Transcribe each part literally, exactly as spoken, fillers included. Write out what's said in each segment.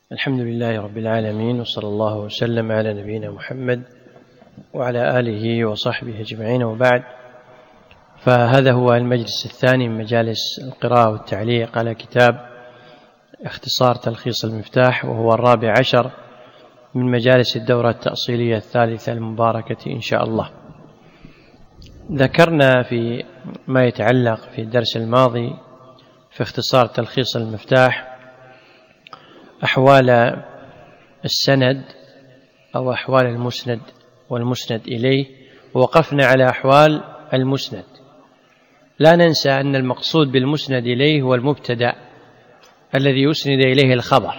الحمد لله رب العالمين، وصلى الله وسلم على نبينا محمد وعلى آله وصحبه أجمعين، وبعد. فهذا هو المجلس الثاني من مجالس القراءة والتعليق على كتاب اختصار تلخيص المفتاح، وهو الرابع عشر من مجالس الدورة التأصيلية الثالثة المباركة إن شاء الله. ذكرنا في ما يتعلق في الدرس الماضي في اختصار تلخيص المفتاح أحوال السند أو أحوال المسند والمسند إليه، ووقفنا على أحوال المسند. لا ننسى أن المقصود بالمسند إليه هو المبتدأ الذي يسند إليه الخبر،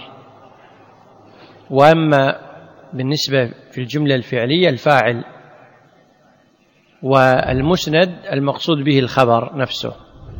وأما بالنسبة في الجملة الفعلية الفاعل، والمسند المقصود به الخبر نفسه.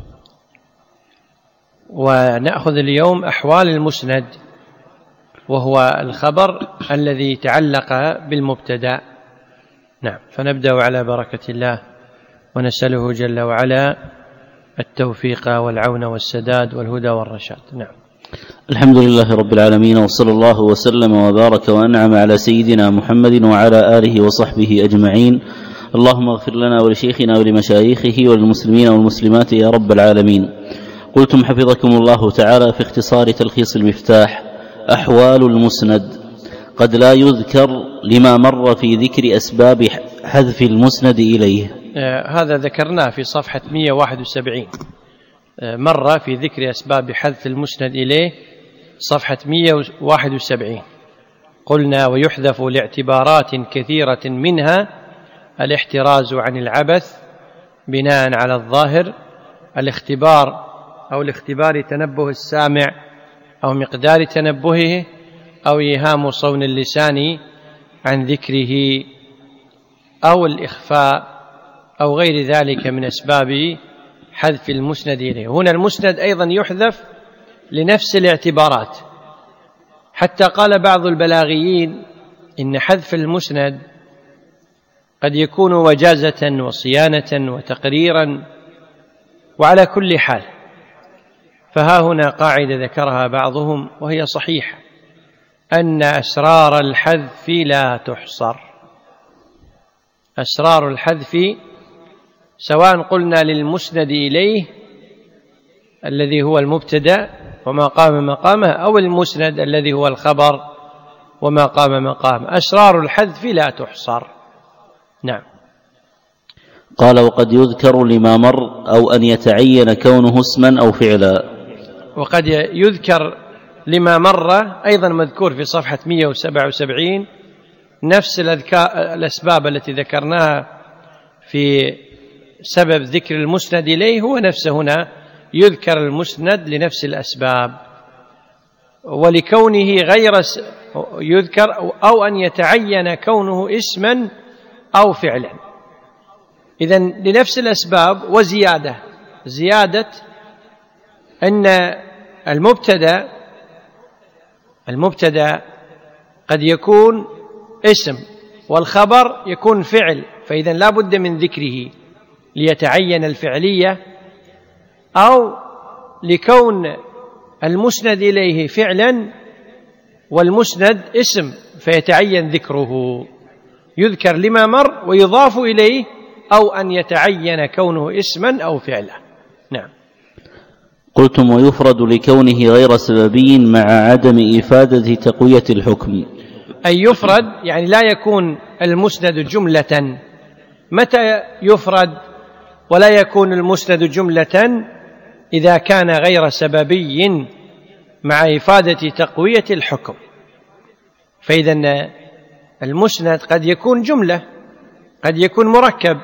ونأخذ اليوم أحوال المسند، وهو الخبر الذي تعلق بالمبتدأ. نعم، فنبدأ على بركة الله، ونسأله جل وعلا التوفيق والعون والسداد والهدى والرشاد. نعم. الحمد لله رب العالمين، وصلى الله وسلم وبارك وأنعم على سيدنا محمد وعلى آله وصحبه أجمعين. اللهم اغفر لنا ولشيخنا ولمشايخه وللمسلمين والمسلمات يا رب العالمين. قلتم حفظكم الله تعالى في اختصار تلخيص المفتاح أحوال المسند قد لا يذكر لما مر في ذكر أسباب حذف المسند إليه. آه هذا ذكرناه في صفحة مئة وواحد وسبعين، آه مر في ذكر أسباب حذف المسند إليه صفحة مئة وواحد وسبعين. قلنا: ويحذف لاعتبارات كثيرة، منها الاحتراز عن العبث بناء على الظاهر، الاختبار أو الاختبار تنبه السامع أو مقدار تنبهه، أو إيهام صون اللسان عن ذكره، أو الإخفاء، أو غير ذلك من أسباب حذف المسند إليه. هنا المسند أيضا يحذف لنفس الاعتبارات، حتى قال بعض البلاغيين إن حذف المسند قد يكون وجازة وصيانة وتقريرا، وعلى كل حال فها هنا قاعدة ذكرها بعضهم وهي صحيحة، أن أسرار الحذف لا تحصر. أسرار الحذف سواء قلنا للمسند إليه الذي هو المبتدأ وما قام مقامه، أو المسند الذي هو الخبر وما قام مقامه، أسرار الحذف لا تحصر. نعم. قال: وقد يذكر لما مر أو أن يتعين كونه اسما أو فعلا. وقد يذكر لما مر أيضا مذكور في صفحة مئة وسبعة وسبعين، نفس الأسباب التي ذكرناها في سبب ذكر المسند إليه، هو نفسه هنا يذكر المسند لنفس الأسباب، ولكونه غير يذكر أو أن يتعين كونه اسما أو فعلا. إذن لنفس الأسباب وزيادة زيادة أن المبتدأ المبتدأ قد يكون اسم والخبر يكون فعل، فإذا لا بد من ذكره ليتعين الفعلية، أو لكون المسند إليه فعلا والمسند اسم فيتعين ذكره، يذكر لما مر ويضاف إليه، أو أن يتعين كونه اسما أو فعلا. نعم. قلتم: ويفرد لكونه غير سببي مع عدم إفادة تقوية الحكم. أي يفرد يعني لا يكون المسند جملة. متى يفرد ولا يكون المسند جملة؟ إذا كان غير سببي مع إفادة تقوية الحكم. فإذا المسند قد يكون جملة، قد يكون مركب،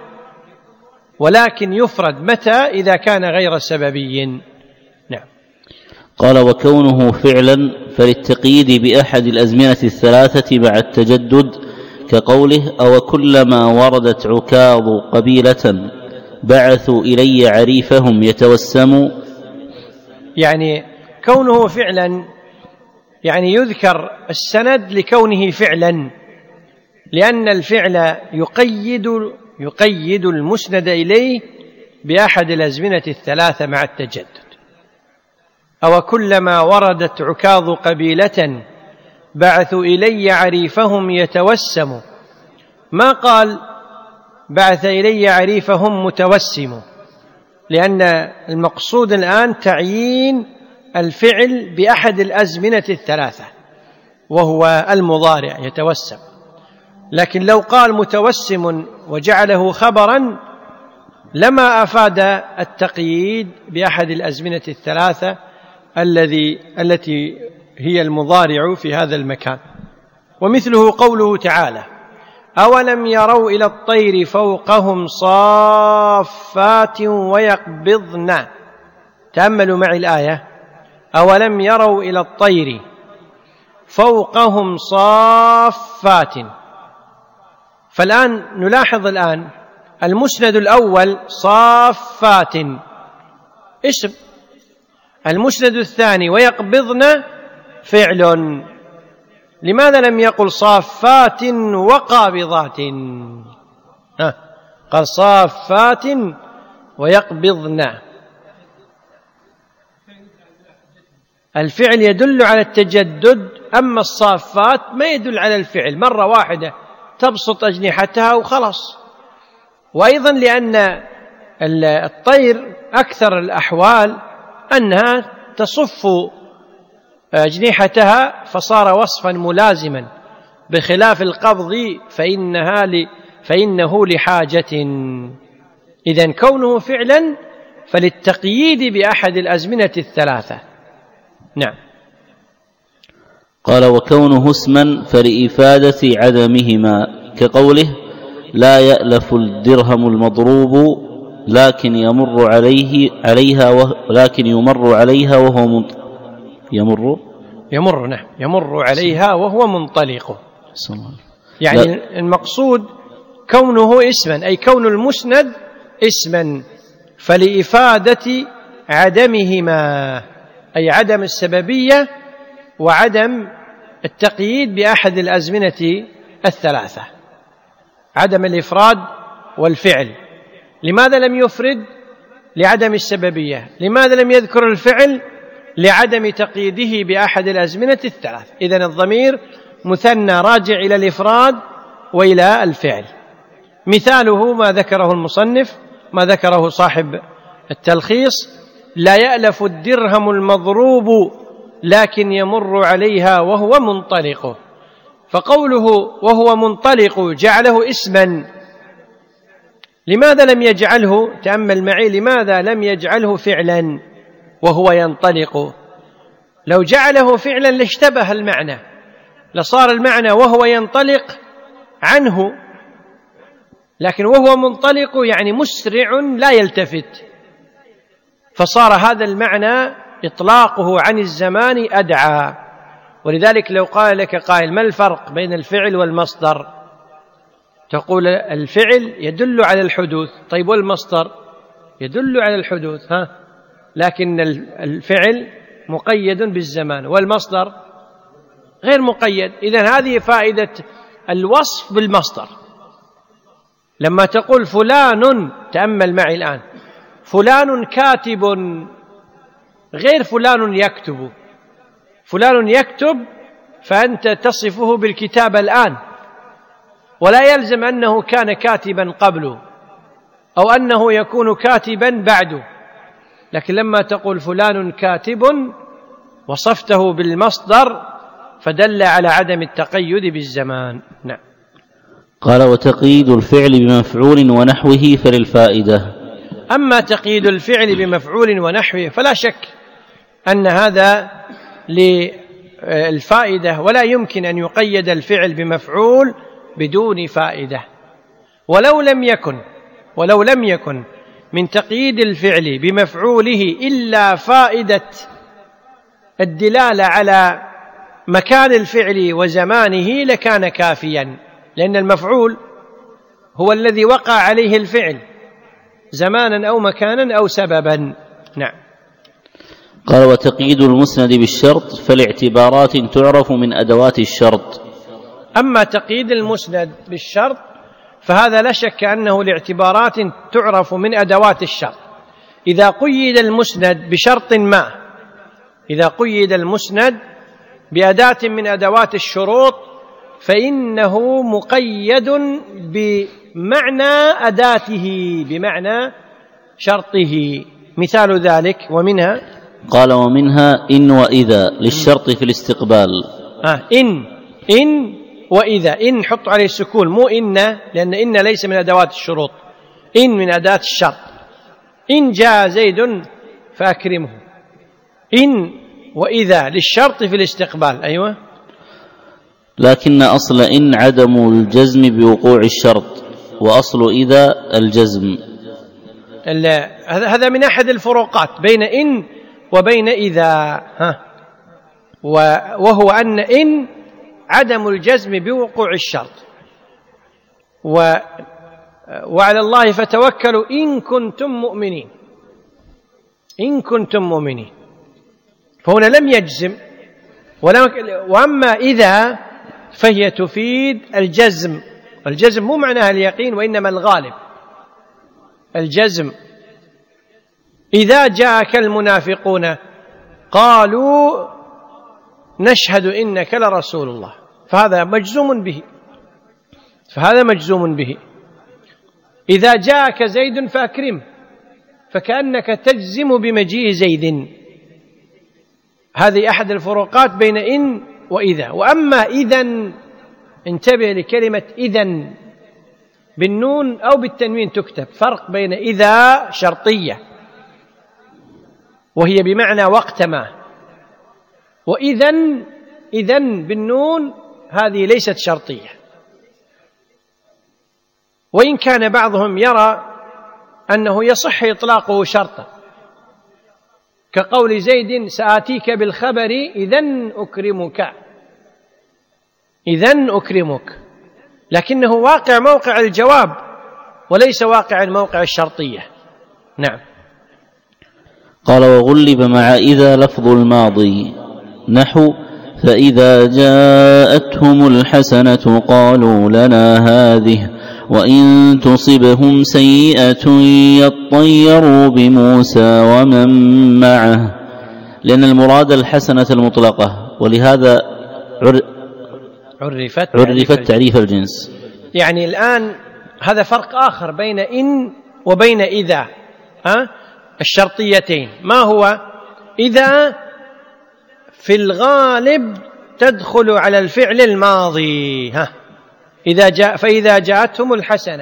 ولكن يفرد متى؟ إذا كان غير سببي. نعم. قال: وكونه فعلا فللتقييد بأحد الأزمنة الثلاثة مع التجدد، كقوله: أو كلما وردت عكاظ قبيلة بعثوا إلي عريفهم يتوسموا. يعني كونه فعلا يعني يذكر السند لكونه فعلا، لأن الفعل يقيد يقيد المسند إليه بأحد الأزمنة الثلاثة مع التجدد. أو كلما وردت عكاظ قبيلة بعثوا إلي عريفهم يتوسم، ما قال بعث إلي عريفهم متوسم، لأن المقصود الآن تعيين الفعل بأحد الأزمنة الثلاثة وهو المضارع يتوسم. لكن لو قال متوسم وجعله خبرا لما أفاد التقييد بأحد الأزمنة الثلاثة الذي التي هي المضارع في هذا المكان. ومثله قوله تعالى: أولم يروا إلى الطير فوقهم صافات ويقبضن. تأملوا معي الآية: أولم يروا إلى الطير فوقهم صافات. فالآن نلاحظ الآن المسند الأول صافات اسم، المسند الثاني ويقبضن فعل. لماذا لم يقل صافات وقابضات؟ ها قال صافات ويقبضن. الفعل يدل على التجدد، أما الصافات ما يدل على الفعل، مرة واحدة تبسط أجنحتها وخلاص. وأيضا لأن الطير أكثر الأحوال أنها تصف أجنحتها فصار وصفا ملازما، بخلاف القبض فإنها ل... فإنه لحاجة. إذن كونه فعلا فللتقييد بأحد الأزمنة الثلاثة. نعم. قال: وكونه اسما فلإفادة عدمهما، كقوله: لا يألف الدرهم المضروب لكن يمر عليه عليها وه... لكن يمر عليها وهو منط... يمر يمر نعم يمر عليها وهو منطلق. يعني لا. المقصود كونه اسما، أي كون المسند اسما فلإفادة عدمهما، أي عدم السببية وعدم التقييد بأحد الأزمنة الثلاثة، عدم الإفراد والفعل. لماذا لم يفرد؟ لعدم السببية. لماذا لم يذكر الفعل؟ لعدم تقييده بأحد الأزمنة الثلاث. إذن الضمير مثنى راجع إلى الإفراد وإلى الفعل. مثاله ما ذكره المصنف، ما ذكره صاحب التلخيص: لا يألف الدرهم المضروب لكن يمر عليها وهو منطلق. فقوله وهو منطلق جعله اسما. لماذا لم يجعله، تأمل معي، لماذا لم يجعله فعلا وهو ينطلق؟ لو جعله فعلا لاشتبه المعنى، لصار المعنى وهو ينطلق عنه، لكن وهو منطلق يعني مسرع لا يلتفت، فصار هذا المعنى إطلاقه عن الزمان أدعى. ولذلك لو قال لك قائل: ما الفرق بين الفعل والمصدر؟ تقول الفعل يدل على الحدوث، طيب والمصدر يدل على الحدوث، ها لكن الفعل مقيد بالزمان والمصدر غير مقيد. إذن هذه فائدة الوصف بالمصدر. لما تقول فلان، تأمل معي الآن، فلان كاتب غير فلان يكتب. فلان يكتب فأنت تصفه بالكتابة الآن، ولا يلزم أنه كان كاتبا قبله أو أنه يكون كاتبا بعده. لكن لما تقول فلان كاتب وصفته بالمصدر فدل على عدم التقيد بالزمان. نعم. قال: وتقييد الفعل بمفعول ونحوه فللفائدة. أما تقييد الفعل بمفعول ونحوه فلا شك أن هذا للفائدة، ولا يمكن أن يقيد الفعل بمفعول بدون فائدة. ولو لم يكن ولو لم يكن من تقييد الفعل بمفعوله إلا فائدة الدلالة على مكان الفعل وزمانه لكان كافيا، لأن المفعول هو الذي وقع عليه الفعل زمانا أو مكانا أو سببا. نعم. قال: وتقييد المسند بالشرط فالاعتبارات تعرف من أدوات الشرط. أما تقييد المسند بالشرط فهذا لا شك أنه لاعتبارات تعرف من أدوات الشرط. إذا قيد المسند بشرط ما إذا قيد المسند بأداة من أدوات الشروط فإنه مقيد بمعنى أداته، بمعنى شرطه. مثال ذلك ومنها، قال ومنها إن وإذا للشرط في الاستقبال. آه إن إن وإذا، إن حط عليه السكون مو إن، لأن إن ليس من أدوات الشروط، إن من أداة الشرط. إن جاء زيد فأكرمه. إن وإذا للشرط في الاستقبال. أيوة. لكن أصل إن عدم الجزم بوقوع الشرط، وأصل إذا الجزم. هذا من أحد الفروقات بين إن وبين إذا، ها وهو أن إن عدم الجزم بوقوع الشرط، و وعلى الله فتوكلوا إن كنتم مؤمنين، إن كنتم مؤمنين، فهنا لم يجزم. وأما إذا فهي تفيد الجزم. الجزم مو معناها اليقين وإنما الغالب، الجزم. إذا جاءك المنافقون قالوا نشهد إنك لرسول الله، فهذا مجزوم به، فهذا مجزوم به. إذا جاءك زيد فأكرمه، فكأنك تجزم بمجيء زيد. هذه أحد الفروقات بين إن وإذا. وأما إذن، انتبه لكلمة إذن بالنون أو بالتنوين تكتب، فرق بين إذا شرطية وهي بمعنى وقتما، وإذن إذن بالنون هذه ليست شرطية. وإن كان بعضهم يرى أنه يصح إطلاقه شرطا، كقول زيد سآتيك بالخبر إذن أكرمك، إذن أكرمك، لكنه واقع موقع الجواب وليس واقع الموقع الشرطية. نعم. قال وغلب مع إذا لفظ الماضي، نحو فإذا جاءتهم الحسنة قالوا لنا هذه وإن تصبهم سيئة يطيروا بموسى ومن معه، لأن المراد الحسنة المطلقة، ولهذا عرفت, عرفت تعريف الجنس. يعني الآن هذا فرق آخر بين إن وبين إذا، ها الشرطيتين. ما هو؟ إذا في الغالب تدخل على الفعل الماضي، ها إذا جاء فإذا جاءتهم الحسنة،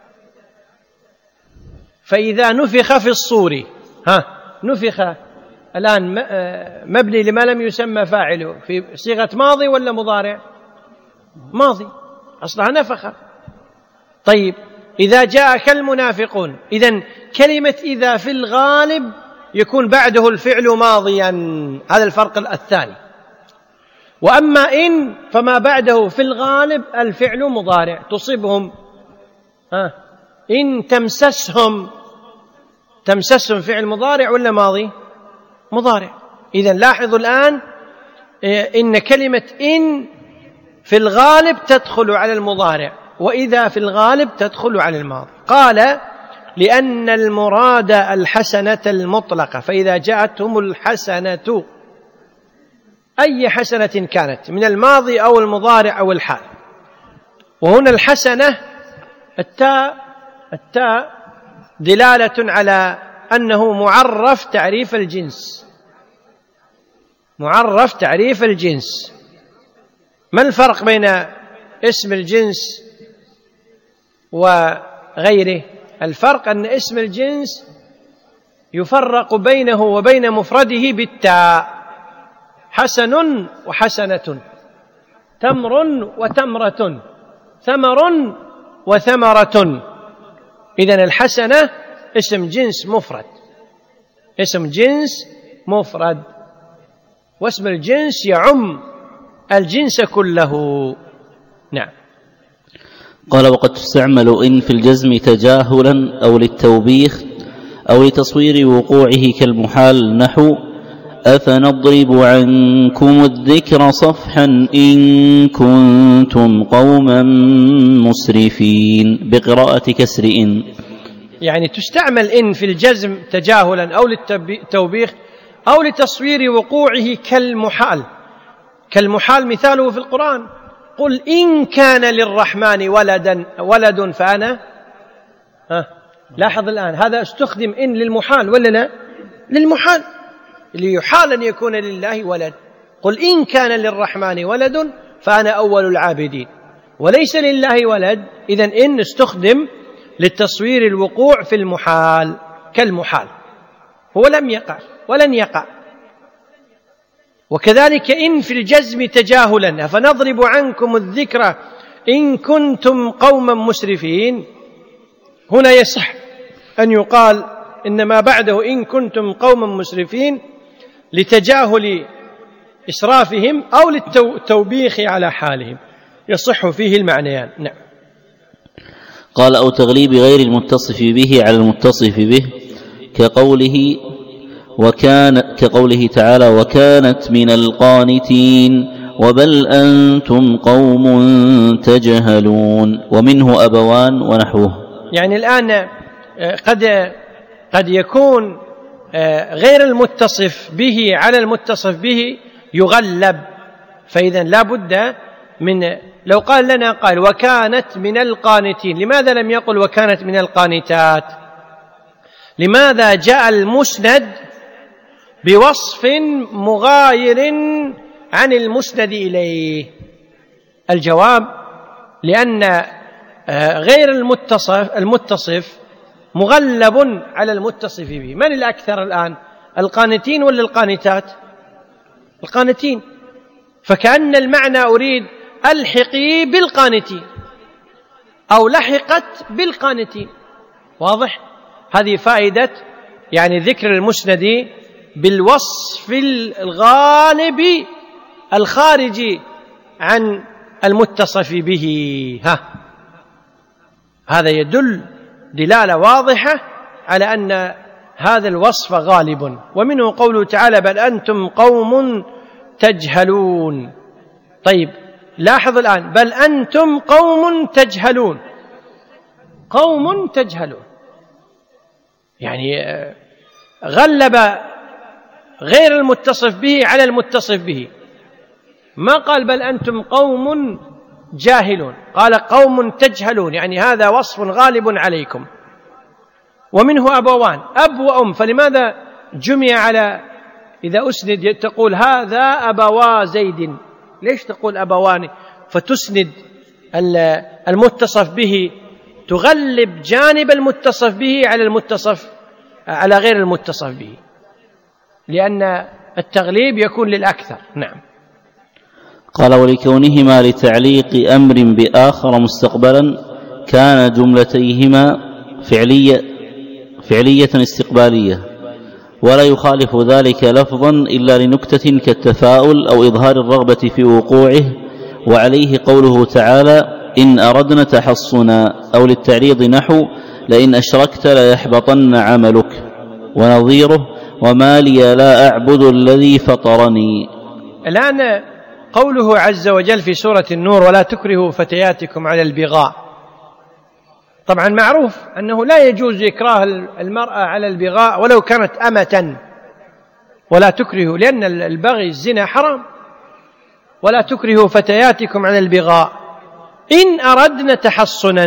فإذا نفخ في الصور، ها نفخ الآن مبني لما لم يسمى فاعله، في صيغة ماضي ولا مضارع؟ ماضي، أصلها نفخ. طيب إذا جاءك المنافقون، إذن كلمة إذا في الغالب يكون بعده الفعل ماضيا، هذا الفرق الثاني. وأما إن فما بعده في الغالب الفعل مضارع، تصيبهم، ها إن تمسسهم، تمسسهم فعل مضارع ولا ماضي؟ مضارع. إذن لاحظوا الآن إن كلمة إن في الغالب تدخل على المضارع، وإذا في الغالب تدخل على الماضي. قال لأن المراد الحسنة المطلقة، فإذا جاءتهم الحسنة أي حسنة كانت من الماضي أو المضارع أو الحال. وهنا الحسنة التاء التاء دلالة على أنه معرف تعريف الجنس، معرف تعريف الجنس. ما الفرق بين اسم الجنس وغيره؟ الفرق أن اسم الجنس يفرق بينه وبين مفرده بالتاء، حسن وحسنة، تمر وتمرة، ثمر وثمرة. إذن الحسنة اسم جنس مفرد، اسم جنس مفرد، واسم الجنس يعم الجنس كله. نعم. قال وقد تستعمل إن في الجزم تجاهلا أو للتوبيخ أو لتصوير وقوعه كالمحال، نحو أفنضرب عنكم الذكر صفحا إن كنتم قوما مسرفين، بقراءة كسر إن. يعني تستعمل إن في الجزم تجاهلا أو للتوبيخ أو لتصوير وقوعه كالمحال. كالمحال مثاله في القرآن. قل إن كان للرحمن ولدا ولد فأنا ها. لاحظ الآن هذا استخدم إن للمحال ولا لا؟ للمحال، ليحال أن يكون لله ولد. قل إن كان للرحمن ولد فأنا أول العابدين، وليس لله ولد، إذن إن استخدم للتصوير الوقوع في المحال كالمحال، هو لم يقع ولن يقع. وكذلك إن في الجزم تجاهلا، فنضرب عنكم الذكر إن كنتم قوما مسرفين. هنا يصح أن يقال إن ما بعده إن كنتم قوما مسرفين لتجاهل إسرافهم أو للتوبيخ على حالهم، يصح فيه المعنيان. نعم. قال أو تغليب غير المتصف به على المتصف به كقوله وكان كقوله تعالى وكانت من القانتين وبل أنتم قوم تجهلون، ومنه أبوان ونحوه. يعني الآن قد قد يكون غير المتصف به على المتصف به يغلب، فإذا لا بد من، لو قال لنا قال وكانت من القانتين، لماذا لم يقل وكانت من القانتات؟ لماذا جاء المسند بوصف مغاير عن المسند إليه؟ الجواب لأن غير المتصف المتصف مغلب على المتصف به. من الأكثر الآن، القانتين ولا القانتات؟ القانتين. فكأن المعنى أريد الحقي بالقانتين أو لحقت بالقانتين. واضح؟ هذه فائدة يعني ذكر المسند بالوصف الغالب الخارج عن المتصف به. ها، هذا يدل دلالة واضحة على أن هذا الوصف غالب. ومنه قوله تعالى بل أنتم قوم تجهلون. طيب لاحظ الآن بل أنتم قوم تجهلون، قوم تجهلون، يعني غلب غير المتصف به على المتصف به، ما قال بل أنتم قوم جاهلون، قال قوم تجهلون، يعني هذا وصف غالب عليكم. ومنه أبوان، أب وأم، فلماذا جمع على إذا أسند تقول هذا أبوا زيد؟ ليش تقول أبوان فتسند المتصف به، تغلب جانب المتصف به على المتصف على غير المتصف به، لأن التغليب يكون للأكثر. نعم. قال ولكونهما لتعليق أمر بآخر مستقبلا كان جملتيهما فعلية فعلية استقبالية، ولا يخالف ذلك لفظا إلا لنكتة كالتفاؤل أو إظهار الرغبة في وقوعه، وعليه قوله تعالى إن أردنا تحصنا، أو للتعريض نحو لئن أشركت ليحبطن عملك، ونظيره وما لي لا أعبد الذي فطرني. الآن قوله عز وجل في سورة النور ولا تكرهوا فتياتكم على البغاء، طبعا معروف أنه لا يجوز إكراه المرأة على البغاء ولو كانت أمة، ولا تكرهوا، لأن البغي الزنا حرام. ولا تكرهوا فتياتكم على البغاء إن أردنا تحصنا.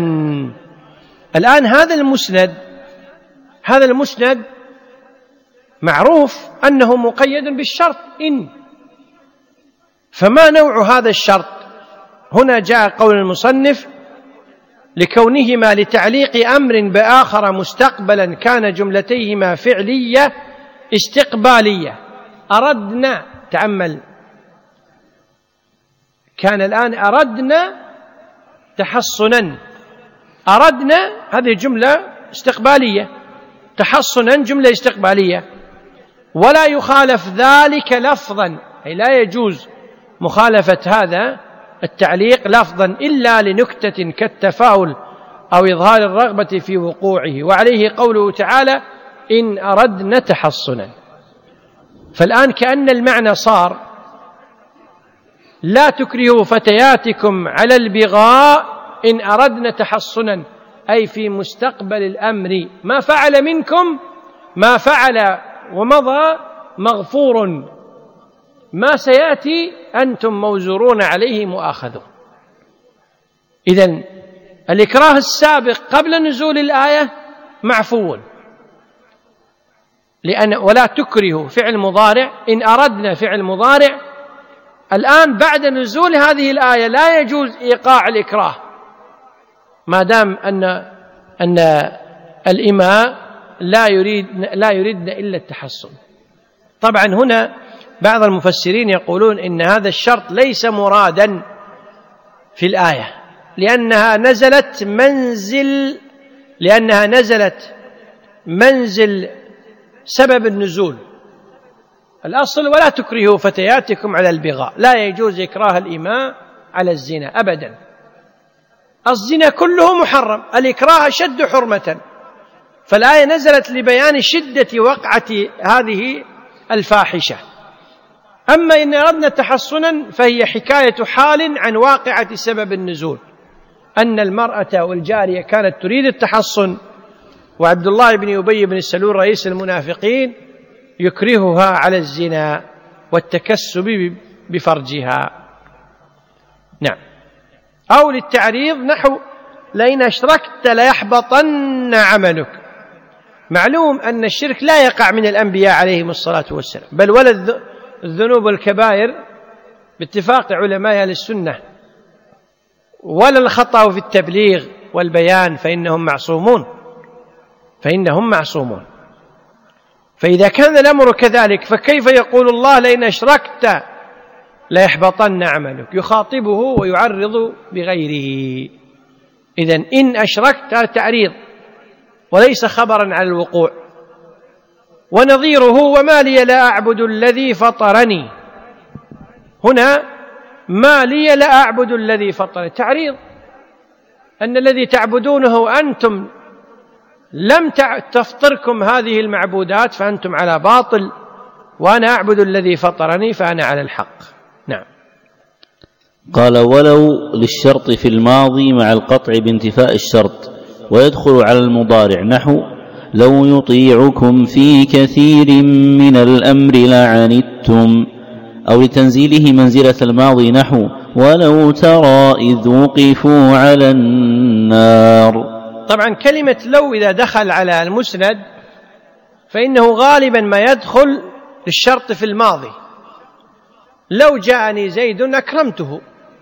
الآن هذا المسند هذا المسند معروف أنه مقيد بالشرط إن، فما نوع هذا الشرط؟ هنا جاء قول المصنف لكونهما لتعليق أمر بآخر مستقبلا كان جملتيهما فعلية استقبالية. أردنا، تأمل، كان الآن أردنا تحصنا، أردنا هذه جملة استقبالية، تحصنا جملة استقبالية، ولا يخالف ذلك لفظا، أي لا يجوز مخالفة هذا التعليق لفظا إلا لنكتة كالتفاؤل أو إظهار الرغبة في وقوعه، وعليه قوله تعالى إن أردنا تحصنا. فالآن كأن المعنى صار لا تكرهوا فتياتكم على البغاء إن أردنا تحصنا، أي في مستقبل الأمر ما فعل منكم ما فعل ومضى مغفور ما سيأتي أنتم موزورون عليه مؤاخذون. إذن الإكراه السابق قبل نزول الآية معفو، لأن ولا تكره فعل مضارع إن أردنا فعل مضارع. الآن بعد نزول هذه الآية لا يجوز إيقاع الإكراه ما دام أن أن الإماء لا يريد لا يريدن إلا التحصن. طبعا هنا بعض المفسرين يقولون إن هذا الشرط ليس مرادا في الآية، لأنها نزلت منزل لأنها نزلت منزل سبب النزول. الأصل ولا تكرهوا فتياتكم على البغاء، لا يجوز إكراه الإماء على الزنا أبدا. الزنا كله محرم، الإكراه أشد حرمة، فالآية نزلت لبيان شدة وقعة هذه الفاحشة. أما إن أردنا تحصنا فهي حكاية حال عن واقعة سبب النزول، أن المرأة والجارية كانت تريد التحصن، وعبد الله بن أبي بن سلول رئيس المنافقين يكرهها على الزنا والتكسب بفرجها. نعم. أو للتعريض نحو لئن أشركت ليحبطن عملك. معلوم أن الشرك لا يقع من الأنبياء عليهم الصلاة والسلام، بل ولا الذنوب الكبائر باتفاق علماء أهل السنة، ولا الخطأ في التبليغ والبيان، فإنهم معصومون فإنهم معصومون فإذا كان الأمر كذلك فكيف يقول الله لئن أشركت ليحبطن عملك؟ يخاطبه ويعرض بغيره. إذن إن أشركت تعريض وليس خبرا على الوقوع. ونظيره وما لي لا أعبد الذي فطرني، هنا ما لي لا أعبد الذي فطرني تعريض، أن الذي تعبدونه أنتم لم تفطركم هذه المعبودات فأنتم على باطل، وأنا أعبد الذي فطرني فأنا على الحق. نعم. قال ولو للشرط في الماضي مع القطع بانتفاء الشرط، ويدخل على المضارع نحو لو يطيعكم في كثير من الأمر لعنتم، أو لتنزيله منزلة الماضي نحو ولو ترى إذ وقفوا على النار. طبعا كلمة لو إذا دخل على المسند فإنه غالبا ما يدخل للشرط في الماضي. لو جاءني زيد أكرمته،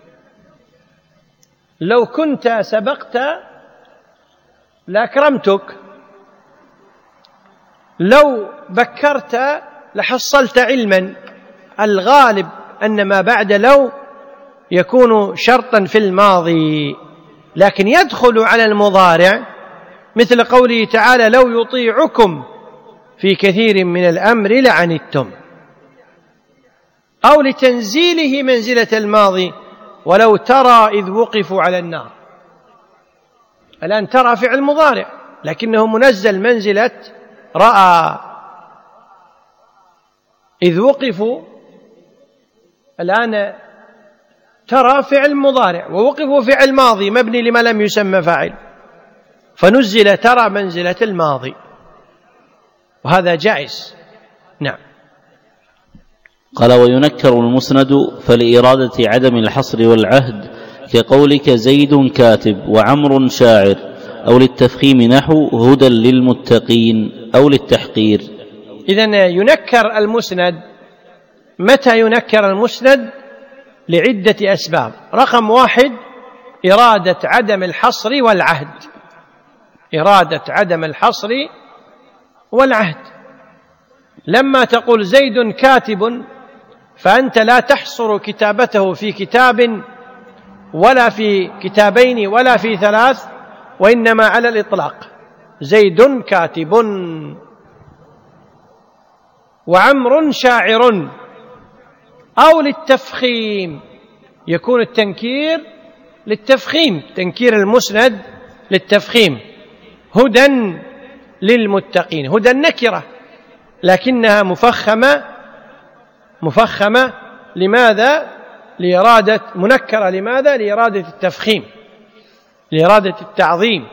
لو كنت سبقت لأكرمتك، لو بكرت لحصلت علما. الغالب أن ما بعد لو يكون شرطا في الماضي، لكن يدخل على المضارع مثل قوله تعالى لو يطيعكم في كثير من الأمر لعنتم، أو لتنزيله منزلة الماضي ولو ترى إذ وقفوا على النار. الآن ترى فعل مضارع لكنه منزل منزلة رأى. إذ وقفوا الآن ترى فعل مضارع ووقفوا فعل ماضي مبني لما لم يسمى فاعل، فنزل ترى منزلة الماضي، وهذا جائز. نعم. قال وينكر المسند فلإرادة عدم الحصر والعهد كقولك زيد كاتب وعمر شاعر، أو للتفخيم نحو هدى للمتقين، أو للتحقير. إذن ينكر المسند. متى ينكر المسند؟ لعدة أسباب. رقم واحد إرادة عدم الحصر والعهد، إرادة عدم الحصر والعهد. لما تقول زيد كاتب فأنت لا تحصر كتابته في كتاب ولا في كتابين ولا في ثلاث، وإنما على الإطلاق زيد كاتب. وعمر شاعر، أو للتفخيم، يكون التنكير للتفخيم، تنكير المسند للتفخيم. هدى للمتقين، هدى النكرة لكنها مفخمة مفخمة لماذا؟ لإرادة منكرة لماذا؟ لإرادة التفخيم، لإرادة التعظيم.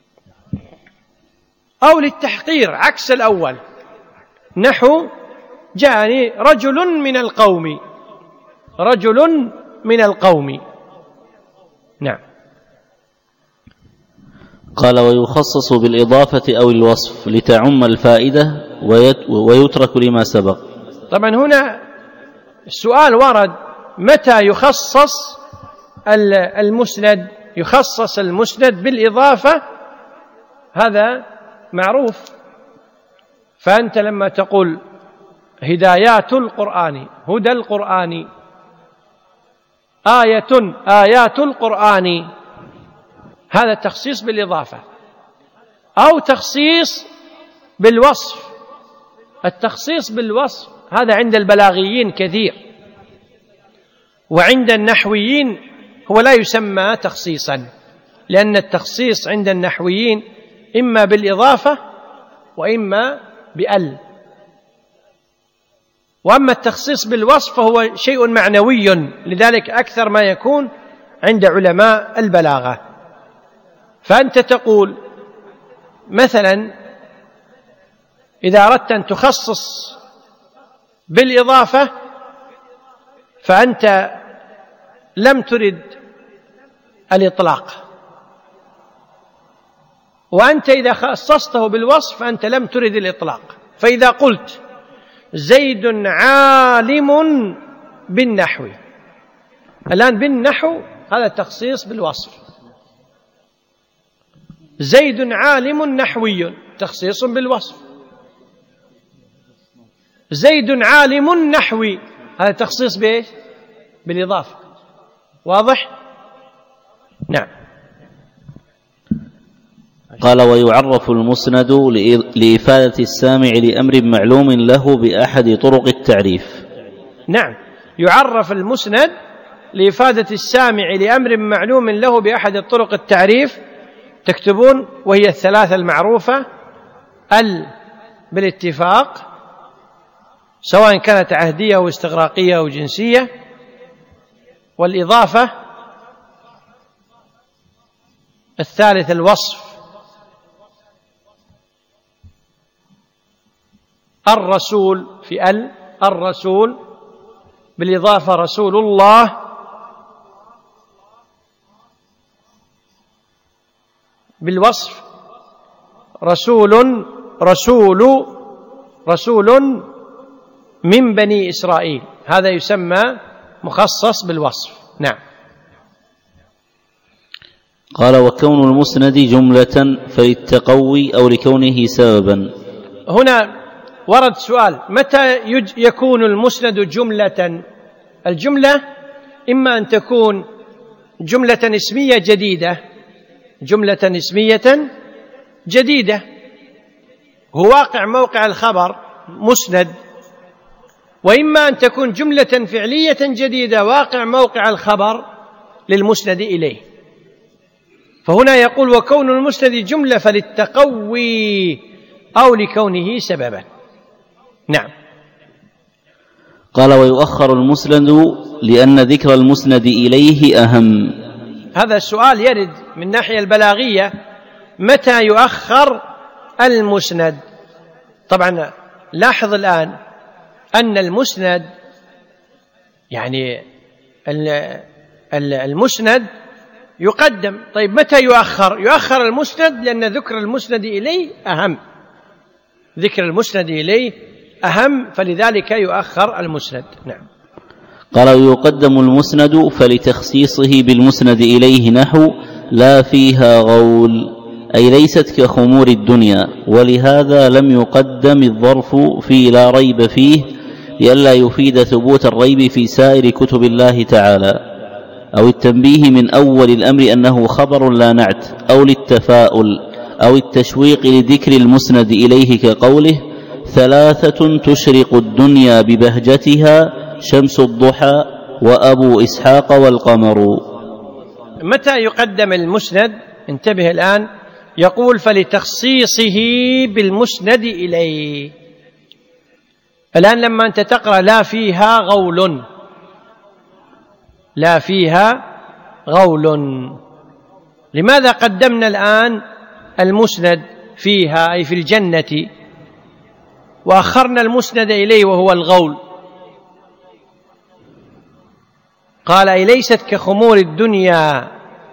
أو للتحقير عكس الأول، نحو جاءني رجل من القوم، رجل من القوم. نعم. قال ويخصص بالإضافة أو الوصف لتعم الفائدة ويترك لما سبق. طبعا هنا السؤال ورد متى يخصص المسند، يخصص المسند بالإضافة، هذا معروف. فأنت لما تقول هدايات القرآن، هدى القرآن، آية آيات القرآن، هذا تخصيص بالإضافة أو تخصيص بالوصف. التخصيص بالوصف هذا عند البلاغيين كثير، وعند النحويين هو لا يسمى تخصيصا، لأن التخصيص عند النحويين إما بالإضافة وإما بأل. وأما التخصيص بالوصف فهو شيء معنوي، لذلك أكثر ما يكون عند علماء البلاغة. فأنت تقول مثلا إذا أردت أن تخصص بالإضافة فأنت لم ترد الإطلاق، وأنت إذا خصصته بالوصف فأنت لم ترد الإطلاق. فإذا قلت زيد عالم بالنحو، الآن بالنحو هذا تخصيص بالوصف. زيد عالم نحوي تخصيص بالوصف. زيد عالم نحوي هذا تخصيص بإيش؟ بالإضافة. واضح؟ نعم. قال ويعرف المسند لإفادة السامع لأمر معلوم له بأحد طرق التعريف. نعم، يعرف المسند لإفادة السامع لأمر معلوم له بأحد طرق التعريف، تكتبون وهي الثلاثة المعروفة: ال بالاتفاق سواء كانت عهدية أو استغراقية أو جنسية، والإضافة، الثالث الوصف، الرسول في ال، الرسول بالإضافة رسول الله، بالوصف رسول رسول رسول من بني إسرائيل، هذا يسمى مخصص بالوصف. نعم. قال وكون المسند جملة فللتقوي أو لكونه سببا. هنا ورد سؤال متى يكون المسند جملة؟ الجملة إما أن تكون جملة اسمية جديدة، جملة اسمية جديدة هو واقع موقع الخبر مسند، وإما أن تكون جملة فعلية جديدة واقع موقع الخبر للمسند إليه. فهنا يقول وكون المسند جملة فللتقوي أو لكونه سببا. نعم. قال ويؤخر المسند لأن ذكر المسند إليه أهم. هذا السؤال يرد من ناحية البلاغية، متى يؤخر المسند؟ طبعا لاحظ الآن أن المسند يعني المسند يقدم. طيب متى يؤخر؟ يؤخر المسند لأن ذكر المسند إليه أهم، ذكر المسند إليه أهم، فلذلك يؤخر المسند. نعم. قال ويقدم المسند فلتخصيصه بالمسند إليه نحو لا فيها غول، أي ليست كخمور الدنيا، ولهذا لم يقدم الظرف في لا ريب فيه لئلا يفيد ثبوت الريب في سائر كتب الله تعالى، أو التنبيه من أول الأمر أنه خبر لا نعت، أو للتفاؤل أو التشويق لذكر المسند إليه كقوله ثلاثة تشرق الدنيا ببهجتها شمس الضحى وأبو إسحاق والقمر. متى يقدم المسند؟ انتبه الآن، يقول فلتخصيصه بالمسند إليه. الآن لما أنت تقرأ لا فيها غول، لا فيها غول، لماذا قدمنا الآن المسند فيها أي في الجنة؟ وأخرنا المسند إليه وهو الغول. قال أليست كخمور الدنيا،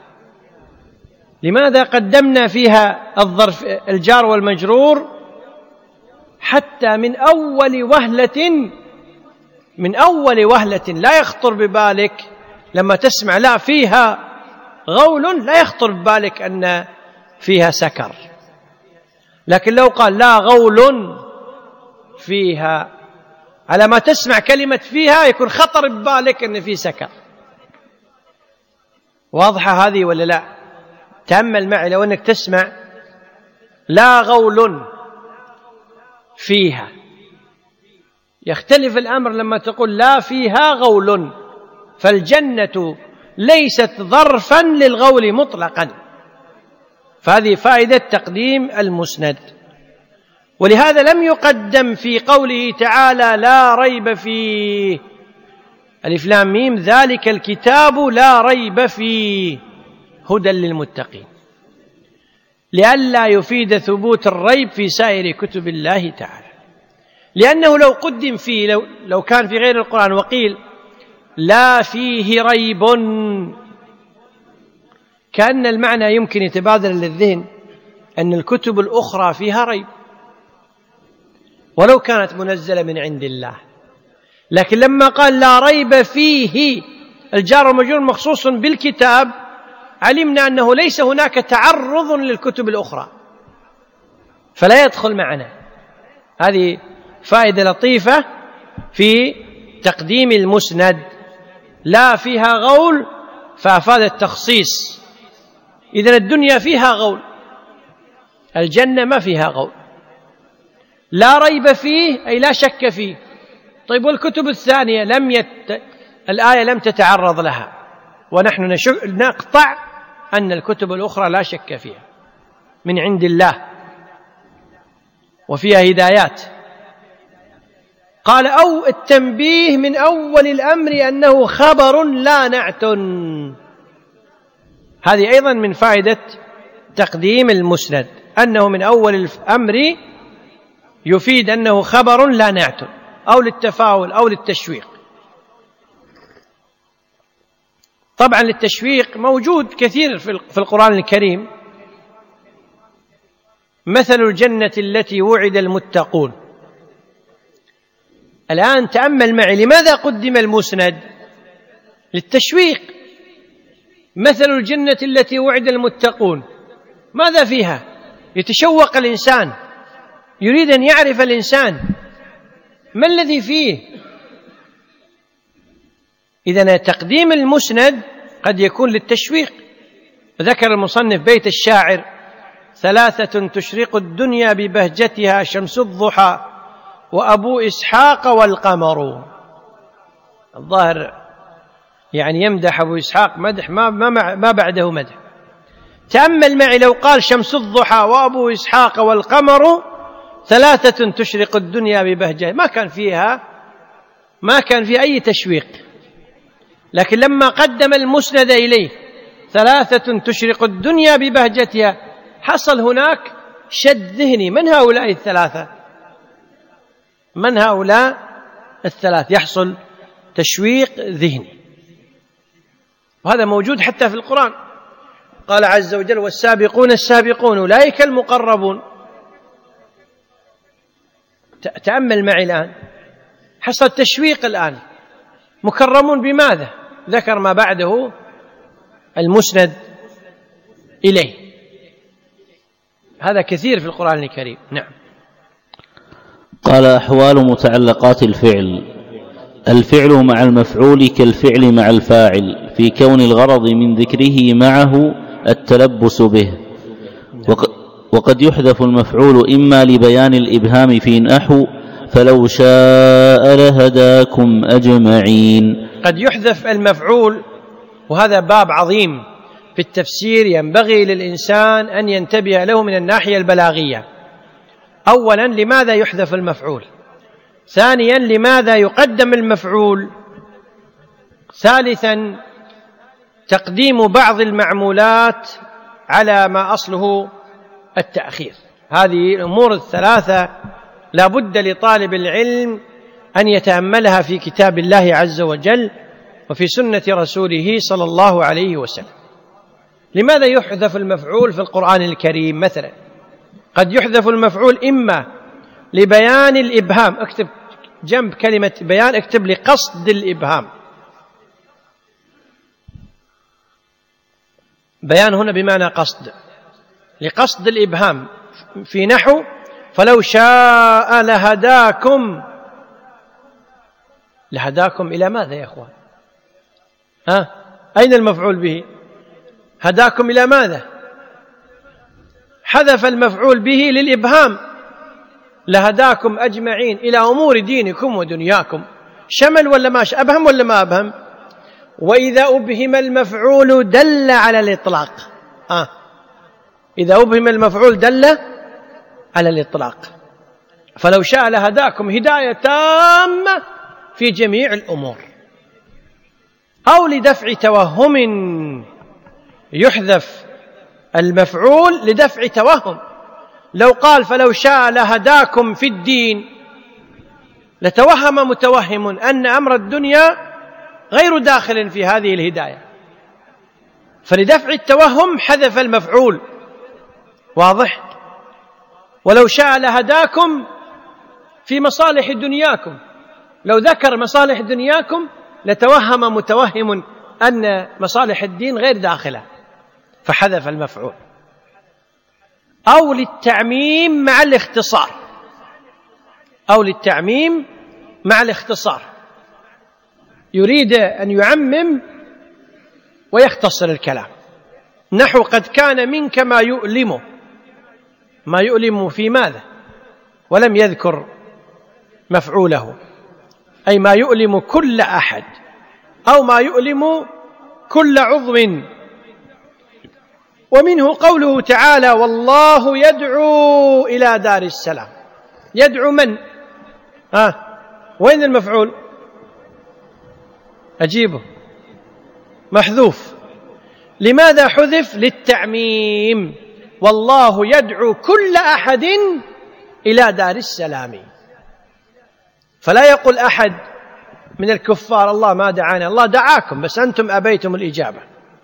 لماذا قدمنا فيها الظرف الجار والمجرور حتى من أول وهلة من أول وهلة لا يخطر ببالك لما تسمع لا فيها غول لا يخطر ببالك أن فيها سكر، لكن لو قال لا غول فيها على ما تسمع كلمة فيها يكون خطر ببالك أن في سكر. واضحة هذه ولا لا؟ تأمل معي، لو أنك تسمع لا غول فيها، يختلف الأمر لما تقول لا فيها غول، فالجنة ليست ظرفا للغول مطلقا. فهذه فائدة تقديم المسند. ولهذا لم يقدم في قوله تعالى لا ريب فيه ألف لام ميم ذلك الكتاب لا ريب فيه هدى للمتقين، لئلا يفيد ثبوت الريب في سائر كتب الله تعالى، لأنه لو قدم فيه لو, لو كان في غير القرآن وقيل لا فيه ريب كأن المعنى يمكن يتبادر للذهن أن الكتب الأخرى فيها ريب ولو كانت منزلة من عند الله، لكن لما قال لا ريب فيه الجار والمجرور مخصوص بالكتاب علمنا أنه ليس هناك تعرض للكتب الأخرى فلا يدخل معنا. هذه فائدة لطيفة في تقديم المسند. لا فيها غول فأفاد التخصيص، إذن الدنيا فيها غول، الجنة ما فيها غول. لا ريب فيه أي لا شك فيه. طيب والكتب الثانية لم يت... الآية لم تتعرض لها، ونحن نشك... نقطع أن الكتب الأخرى لا شك فيها من عند الله وفيها هدايات. قال أو التنبيه من أول الأمر أنه خبر لا نعت، هذه أيضا من فائدة تقديم المسند، أنه من أول الأمر يفيد أنه خبر لا نعت أو للتفاؤل أو للتشويق. طبعا للتشويق موجود كثير في القرآن الكريم، مثل الجنة التي وعد المتقون. الآن تأمل معي لماذا قدم المسند؟ للتشويق. مثل الجنة التي وعد المتقون ماذا فيها؟ يتشوق الإنسان، يريد أن يعرف الإنسان ما الذي فيه. إذن تقديم المسند قد يكون للتشويق. ذكر المصنف بيت الشاعر ثلاثة تشرق الدنيا ببهجتها شمس الضحى وأبو إسحاق والقمر. الظاهر يعني يمدح أبو إسحاق مدح ما, ما, ما بعده مدح. تأمل معي لو قال شمس الضحى وأبو إسحاق والقمر ثلاثة تشرق الدنيا ببهجتها ما كان فيها ما كان في أي تشويق، لكن لما قدم المسند إليه ثلاثة تشرق الدنيا ببهجتها حصل هناك شد ذهني. من هؤلاء الثلاثة؟ من هؤلاء الثلاث؟ يحصل تشويق ذهني، وهذا موجود حتى في القرآن. قال عز وجل والسابقون السابقون أولئك المقربون. تأمل معي الآن، حصل تشويق الآن. مكرمون بماذا؟ ذكر ما بعده المسند إليه. هذا كثير في القرآن الكريم. نعم. قال أحوال متعلقات الفعل: الفعل مع المفعول كالفعل مع الفاعل في كون الغرض من ذكره معه التلبس به، وقد يحذف المفعول إما لبيان الإبهام في نحو فلو شاء لهداكم أجمعين. قد يحذف المفعول، وهذا باب عظيم في التفسير ينبغي للإنسان أن ينتبه له من الناحية البلاغية. أولا لماذا يحذف المفعول؟ ثانيا لماذا يقدم المفعول؟ ثالثا تقديم بعض المعمولات على ما أصله التأخير. هذه الأمور الثلاثة لا بد لطالب العلم أن يتأملها في كتاب الله عز وجل وفي سنة رسوله صلى الله عليه وسلم. لماذا يحذف المفعول في القرآن الكريم مثلا؟ قد يحذف المفعول إما لبيان الإبهام، اكتب جنب كلمة بيان اكتب لقصد الإبهام. بيان هنا بمعنى قصد، لقصد الإبهام في نحو فلو شاء لهداكم. لهداكم إلى ماذا يا أخوان؟ ها؟ أين المفعول به؟ هداكم إلى ماذا؟ حذف المفعول به للإبهام، لهداكم أجمعين إلى أمور دينكم ودنياكم. شمل ولا ما شمل؟ أبهم ولا ما أبهم؟ وإذا أبهم المفعول دل على الإطلاق. آه. إذا أبهم المفعول دل على الإطلاق. فلو شاء لهداكم هداية تامة في جميع الأمور. أو لدفع توهم يحذف المفعول لدفع توهم. لو قال فلو شاء لهداكم في الدين لتوهم متوهم أن أمر الدنيا غير داخل في هذه الهداية، فلدفع التوهم حذف المفعول. واضح؟ ولو شاء لهداكم في مصالح دنياكم، لو ذكر مصالح دنياكم لتوهم متوهم أن مصالح الدين غير داخلة فحذف المفعول. أو للتعميم مع الاختصار، أو للتعميم مع الاختصار، يريد أن يعمم ويختصر الكلام. نحو قد كان منك ما يؤلمه. ما يؤلم في ماذا؟ ولم يذكر مفعوله، أي ما يؤلم كل أحد أو ما يؤلم كل عضو. ومنه قوله تعالى والله يدعو إلى دار السلام. يدعو من؟ ها؟ وين المفعول؟ أجيبه. محذوف. لماذا حذف؟ للتعميم. والله يدعو كل أحد إلى دار السلام. فلا يقول أحد من الكفار الله ما دعانا، الله دعاكم بس أنتم أبيتم الإجابة.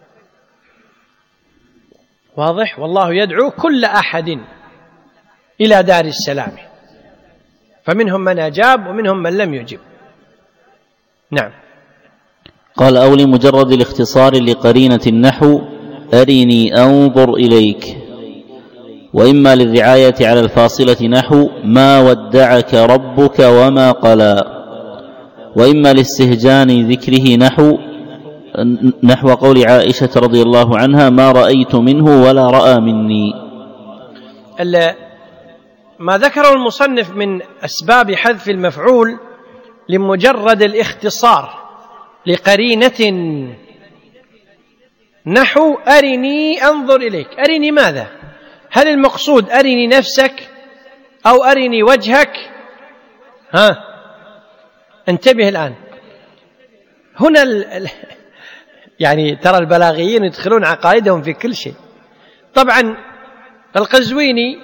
واضح؟ والله يدعو كل أحد إلى دار السلام، فمنهم من أجاب ومنهم من لم يجب. نعم. قال أو لمجرد الاختصار لقرينة النحو أرني أنظر إليك، وإما للرعاية على الفاصلة نحو ما ودعك ربك وما قلى، وإما لاستهجان ذكره نحو نحو قول عائشة رضي الله عنها ما رأيت منه ولا رأى مني. ما ذكره المصنف من أسباب حذف المفعول لمجرد الاختصار لقرينة نحو أرني أنظر إليك. أرني ماذا؟ هل المقصود أرني نفسك أو أرني وجهك؟ ها، انتبه الآن. هنا ال... يعني ترى البلاغيين يدخلون عقائدهم في كل شيء. طبعا القزويني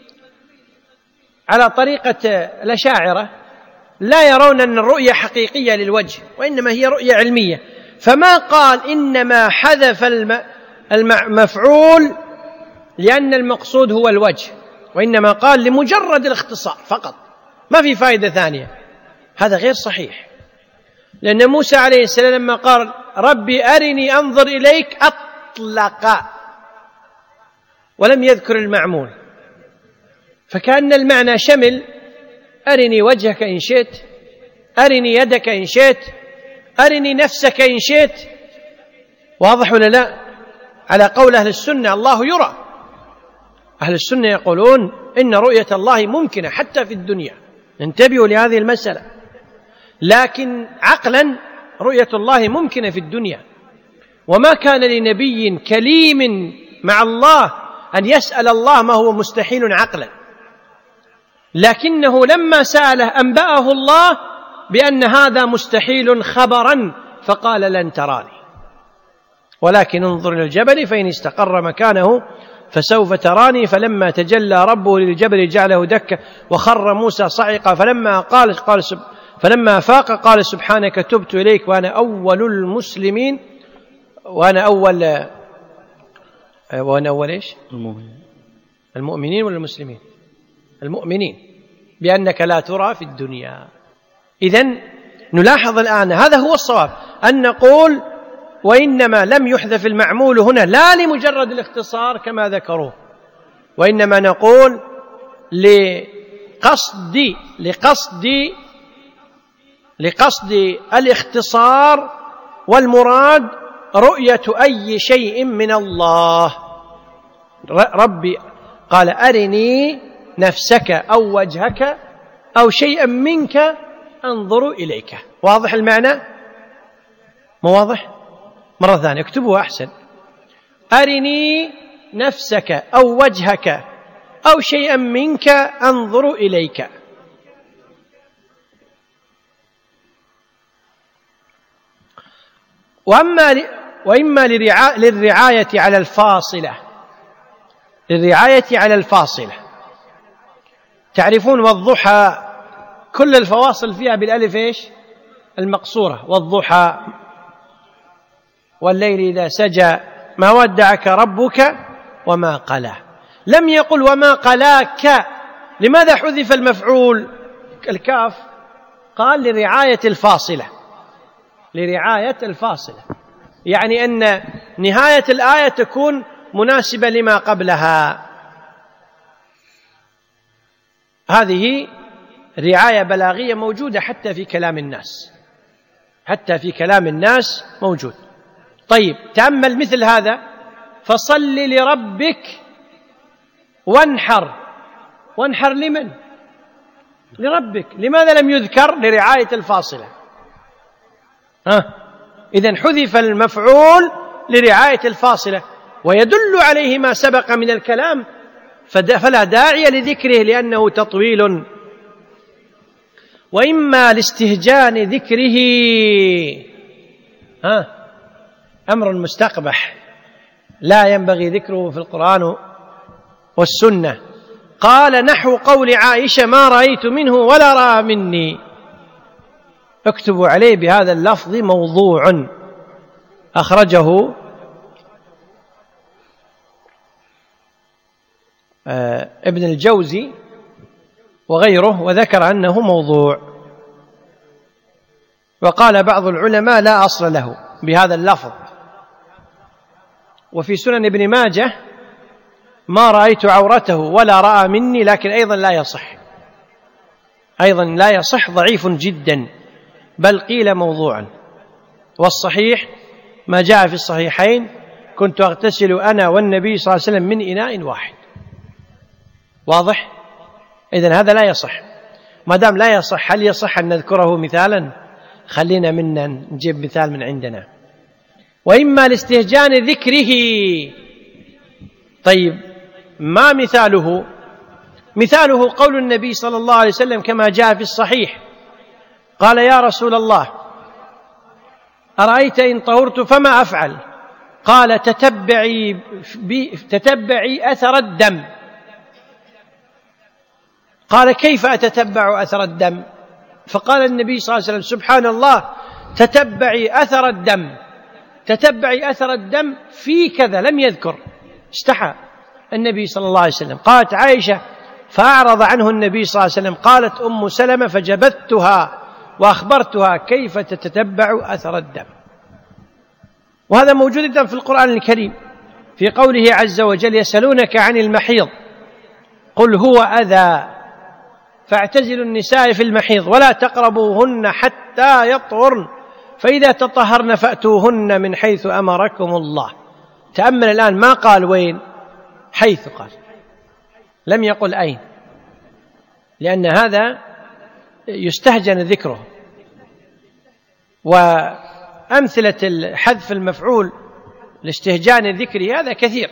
على طريقة الأشاعرة لا يرون أن الرؤية حقيقية للوجه، وإنما هي رؤية علمية. فما قال إنما حذف المفعول لأن المقصود هو الوجه، وإنما قال لمجرد الاختصار فقط، ما في فائدة ثانية. هذا غير صحيح، لأن موسى عليه السلام لما قال ربي أرني أنظر إليك أطلق ولم يذكر المعمول، فكأن المعنى شمل أرني وجهك إن شئت، أرني يدك إن شئت، أرني نفسك إن شئت. واضح ولا لا؟ على قول أهل السنة الله يرى. أهل السنة يقولون إن رؤية الله ممكنة حتى في الدنيا، انتبهوا لهذه المسألة. لكن عقلا رؤية الله ممكنة في الدنيا، وما كان لنبي كليم مع الله أن يسأل الله ما هو مستحيل عقلا، لكنه لما سأله أنبأه الله بأن هذا مستحيل خبرا فقال لن تراني ولكن انظر إلى الجبل فإن استقر مكانه فسوف تراني فلما تجلى ربه للجبل جعله دكا وخر موسى صعقا فلما قال قال سب فلما فاق قال سبحانك تبت إليك وأنا أول المسلمين وأنا أول وأنا أول إيش المؤمنين المؤمنين ولا المسلمين المؤمنين بأنك لا ترى في الدنيا. إذن نلاحظ الآن هذا هو الصواب أن نقول وإنما لم يحذف المعمول هنا لا لمجرد الاختصار كما ذكروه، وإنما نقول لقصد لقصد لقصد الاختصار، والمراد رؤية أي شيء من الله. ربي قال أرني نفسك أو وجهك أو شيئا منك أنظر إليك. واضح المعنى؟ مو واضح؟ مرة ثانية اكتبوها أحسن. أرني نفسك أو وجهك أو شيئا منك أنظر إليك. وأما ل... وإما للرعا... للرعاية على الفاصلة للرعاية على الفاصلة تعرفون والضحى كل الفواصل فيها بالألف إيش المقصورة، والضحى والليل إذا سجى ما ودعك ربك وما قلى. لم يقل وما قلاك. لماذا حذف المفعول الكاف؟ قال لرعاية الفاصلة لرعاية الفاصلة يعني أن نهاية الآية تكون مناسبة لما قبلها. هذه رعاية بلاغية موجودة حتى في كلام الناس حتى في كلام الناس موجود. طيب تأمل مثل هذا فصل لربك وانحر. وانحر لمن؟ لربك. لماذا لم يذكر؟ لرعاية الفاصلة. ها إذن حذف المفعول لرعاية الفاصلة، ويدل عليه ما سبق من الكلام فلا داعي لذكره لأنه تطويل. وإما لاستهجان ذكره ها أمر مستقبح لا ينبغي ذكره في القرآن والسنة. قال نحو قول عائشة ما رأيت منه ولا رأى مني. اكتبوا عليه بهذا اللفظ موضوع أخرجه ابن الجوزي وغيره وذكر أنه موضوع، وقال بعض العلماء لا أصل له بهذا اللفظ. وفي سنن ابن ماجه ما رأيت عورته ولا رأى مني، لكن أيضا لا يصح أيضا لا يصح ضعيف جدا، بل قيل موضوعا. والصحيح ما جاء في الصحيحين كنت أغتسل أنا والنبي صلى الله عليه وسلم من إناء واحد. واضح؟ إذن هذا لا يصح. ما دام لا يصح هل يصح أن نذكره مثالا؟ خلينا منا نجيب مثال من عندنا. وإما لاستهجان ذكره. طيب ما مثاله؟ مثاله قول النبي صلى الله عليه وسلم كما جاء في الصحيح قال يا رسول الله أرأيت إن طهرت فما أفعل؟ قال تتبعي, تتبعي أثر الدم. قال كيف أتتبع أثر الدم؟ فقال النبي صلى الله عليه وسلم سبحان الله تتبعي أثر الدم تتبعي أثر الدم في كذا، لم يذكر، استحى النبي صلى الله عليه وسلم. قالت عائشة فأعرض عنه النبي صلى الله عليه وسلم. قالت أم سلمة فجبتها وأخبرتها كيف تتتبع أثر الدم. وهذا موجود في القرآن الكريم في قوله عز وجل يسألونك عن المحيض قل هو أذى فاعتزلوا النساء في المحيض ولا تقربوهن حتى يطهرن فإذا تطهرن فأتوهن من حيث أمركم الله. تأمل الآن ما قال وين، حيث قال، لم يقل أين، لأن هذا يستهجن ذكره. وأمثلة حذف المفعول لاستهجان الذكر هذا كثير.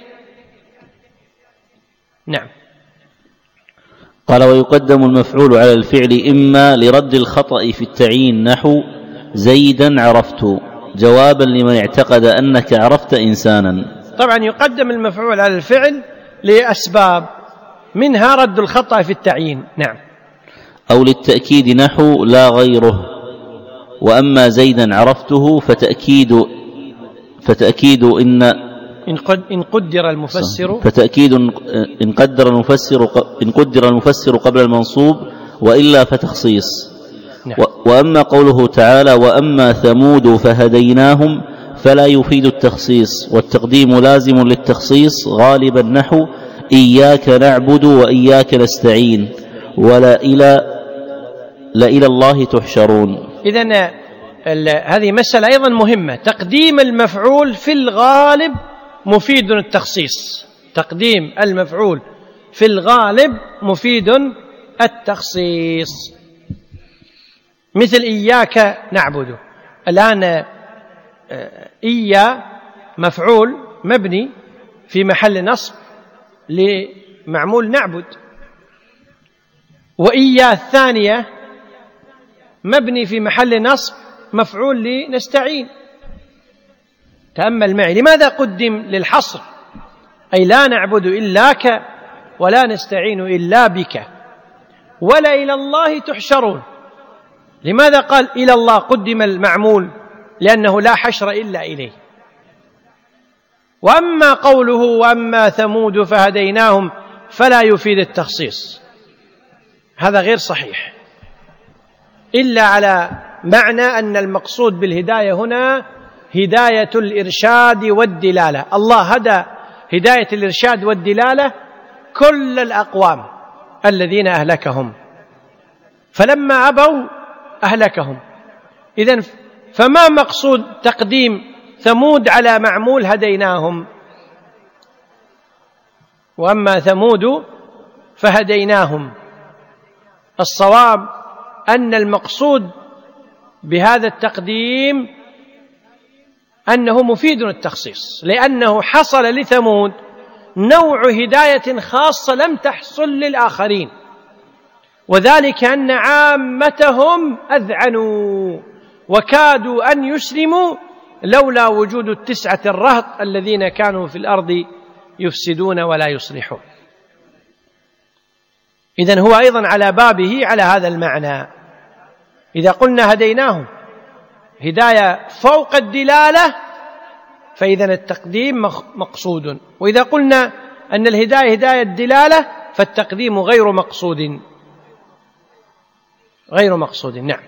نعم. قال ويقدم المفعول على الفعل إما لرد الخطأ في التعيين نحو زيدا عرفت جوابا لمن اعتقد أنك عرفت إنسانا. طبعا يقدم المفعول على الفعل لأسباب، منها رد الخطأ في التعيين. نعم. أو للتأكيد نحو لا غيره، وأما زيدا عرفته فتأكيد فتأكيد إن إن قدر المفسر فتأكيد إن قدر المفسر إن قدر المفسر قبل المنصوب، وإلا فتخصيص. نعم. وأما قوله تعالى وأما ثمود فهديناهم فلا يفيد التخصيص، والتقديم لازم للتخصيص غالبا نحو إياك نعبد وإياك نستعين ولا إلى لا إلى الله تحشرون. إذن هذه مسألة أيضا مهمة، تقديم المفعول في الغالب مفيد التخصيص، تقديم المفعول في الغالب مفيد التخصيص، مثل إياك نعبد. الآن إيا مفعول مبني في محل نصب لمعمول نعبد، وإيا الثانية مبني في محل نصب مفعول لنستعين. تأمل معي، لماذا قدم للحصر؟ أي لا نعبد إلاك ولا نستعين إلا بك ولا إلى الله تحشرون. لماذا قال إلى الله قدم المعمول؟ لأنه لا حشر إلا إليه. وأما قوله وأما ثمود فهديناهم فلا يفيد التخصيص، هذا غير صحيح، إلا على معنى أن المقصود بالهداية هنا هداية الإرشاد والدلالة. الله هدى هداية الإرشاد والدلالة كل الأقوام الذين أهلكهم، فلما أبوا أهلكهم. إذن فما مقصود تقديم ثمود على معمول هديناهم؟ وأما ثمود فهديناهم، الصواب أن المقصود بهذا التقديم أنه مفيد التخصيص، لأنه حصل لثمود نوع هداية خاصة لم تحصل للآخرين، وذلك أن عامتهم أذعنوا وكادوا أن يسلموا لولا وجود التسعة الرهط الذين كانوا في الأرض يفسدون ولا يصلحون. إذن هو أيضا على بابه على هذا المعنى. إذا قلنا هديناهم هداية فوق الدلالة فإذن التقديم مقصود، وإذا قلنا أن الهداية هداية الدلالة فالتقديم غير مقصود غير مقصود. نعم.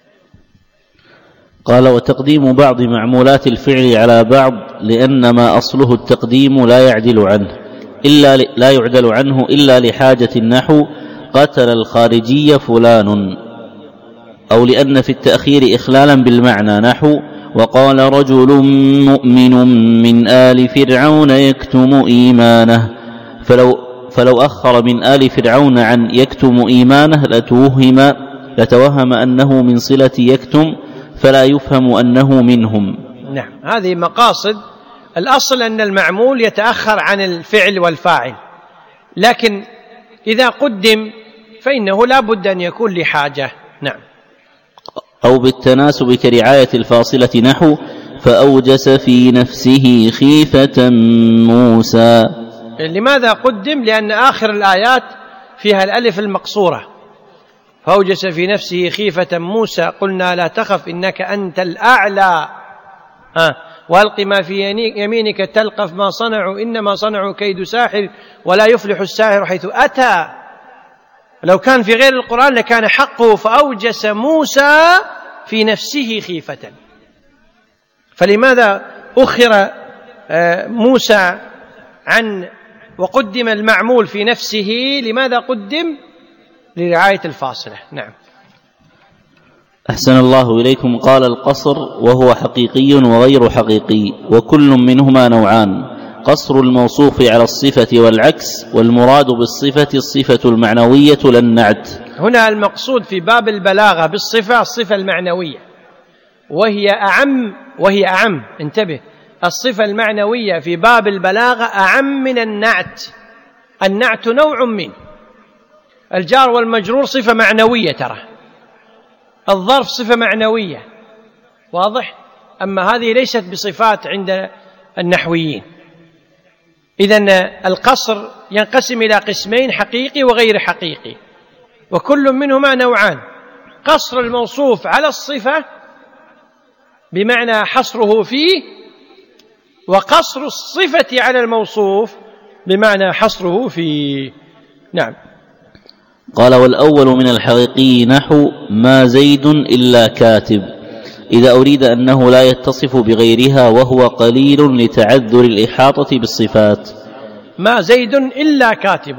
قال وتقديم بعض معمولات الفعل على بعض لأن ما أصله التقديم لا يعدل عنه إلا لا يعدل عنه إلا لحاجة النحو قتل الخارجي فلان، أو لأن في التأخير إخلالا بالمعنى نحو وقال رجل مؤمن من آل فرعون يكتم إيمانه، فلو, فلو أخر من آل فرعون عن يكتم إيمانه لتوهم, لتوهم أنه من صلة يكتم فلا يفهم أنه منهم. نعم، هذه مقاصد. الأصل أن المعمول يتأخر عن الفعل والفاعل، لكن إذا قدم فإنه لا بد أن يكون لحاجة. نعم. أو بالتناسب كرعاية الفاصلة نحو فأوجس في نفسه خيفة موسى. لماذا قدم؟ لأن آخر الآيات فيها الألف المقصورة، فأوجس في نفسه خيفة موسى قلنا لا تخف إنك أنت الأعلى، ها والق ما في يمينك تلقف ما صنعوا إنما صنعوا كيد ساحر ولا يفلح الساحر حيث أتى. لو كان في غير القرآن لكان حقه فأوجس موسى في نفسه خيفة. فلماذا أخر موسى عن وقدم المعمول في نفسه؟ لماذا قدم؟ لرعاية الفاصلة. نعم. أحسن الله إليكم. قال القصر وهو حقيقي وغير حقيقي، وكل منهما نوعان: قصر الموصوف على الصفة والعكس، والمراد بالصفة الصفة المعنوية لا النعت. هنا المقصود في باب البلاغة بالصفة الصفة المعنوية، وهي أعم وهي أعم انتبه، الصفة المعنوية في باب البلاغة أعم من النعت. النعت نوع منه، الجار والمجرور صفة معنوية، ترى الظرف صفة معنوية، واضح؟ أما هذه ليست بصفات عند النحويين. إذن القصر ينقسم إلى قسمين: حقيقي وغير حقيقي، وكل منهما نوعان: قصر الموصوف على الصفة بمعنى حصره فيه، وقصر الصفة على الموصوف بمعنى حصره فيه. نعم. قال: والأول من الحقيقي نحو ما زيد إلا كاتب، إذا أريد أنه لا يتصف بغيرها وهو قليل لتعذر الإحاطة بالصفات. ما زيد إلا كاتب،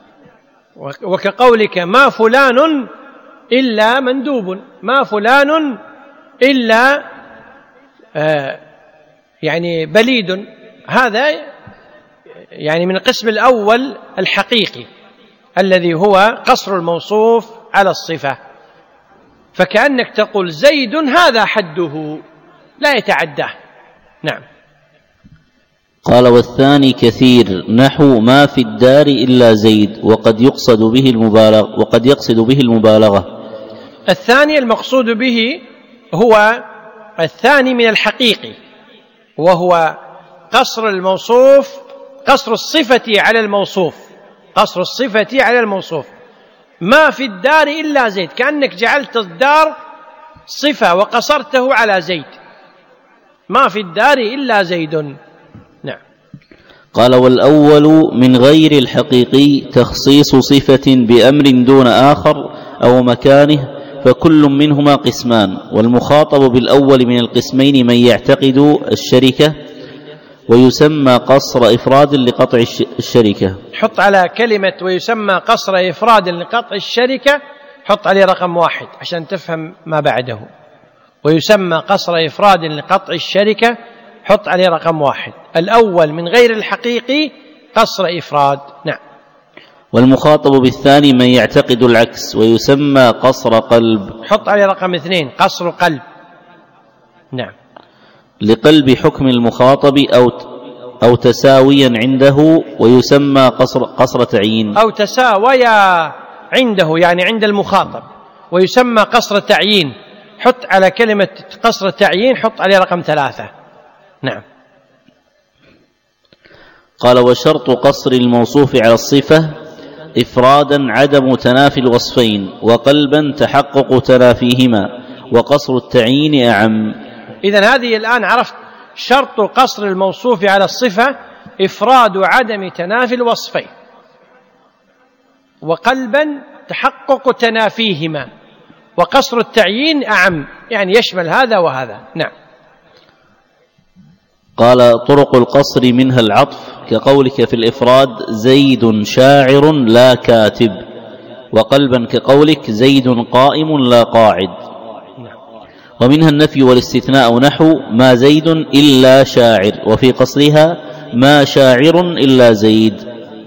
وكقولك ما فلان إلا مندوب، ما فلان إلا آه يعني بليد. هذا يعني من القسم الأول الحقيقي الذي هو قصر الموصوف على الصفة، فكأنك تقول زيد هذا حده لا يتعداه. نعم. قال: والثاني كثير نحو ما في الدار إلا زيد، وقد يقصد به المبالغة وقد يقصد به المبالغة. الثاني المقصود به هو الثاني من الحقيقي، وهو قصر الموصوف، قصر الصفة على الموصوف، قصر الصفة على الموصوف. ما في الدار إلا زيد، كأنك جعلت الدار صفة وقصرته على زيد. ما في الدار إلا زيد. نعم. قال: والأول من غير الحقيقي تخصيص صفة بأمر دون آخر أو مكانه، فكل منهما قسمان، والمخاطب بالأول من القسمين من يعتقد الشركة، ويسمى قصر إفراد لقطع الشركة. حط على كلمة ويسمى قصر إفراد لقطع الشركة، حط عليه رقم واحد عشان تفهم ما بعده. ويسمى قصر إفراد لقطع الشركة، حط عليه رقم واحد. الأول من غير الحقيقي قصر إفراد. نعم. والمخاطب بالثاني من يعتقد العكس، ويسمى قصر قلب. حط عليه رقم اثنين، قصر قلب. نعم. لقلب حكم المخاطب أو أو تساويا عنده، ويسمى قصر قصر تعيين. أو تساويا عنده يعني عند المخاطب، ويسمى قصر تعيين. حط على كلمة قصر تعيين حط عليه رقم ثلاثة. نعم. قال: وشرط قصر الموصوف على الصفة إفرادا عدم تنافي الوصفين، وقلبا تحقق تنافيهما، وقصر التعيين أعم. إذن هذه الآن عرفت شرط قصر الموصوف على الصفة إفراد عدم تنافي الوصفين، وقلبا تحقق تنافيهما، وقصر التعيين أعم يعني يشمل هذا وهذا. نعم. قال: طرق القصر منها العطف، كقولك في الإفراد زيد شاعر لا كاتب، وقلبا كقولك زيد قائم لا قاعد. ومنها النفي والاستثناء نحو ما زيد إلا شاعر، وفي قصرها ما شاعر إلا زيد.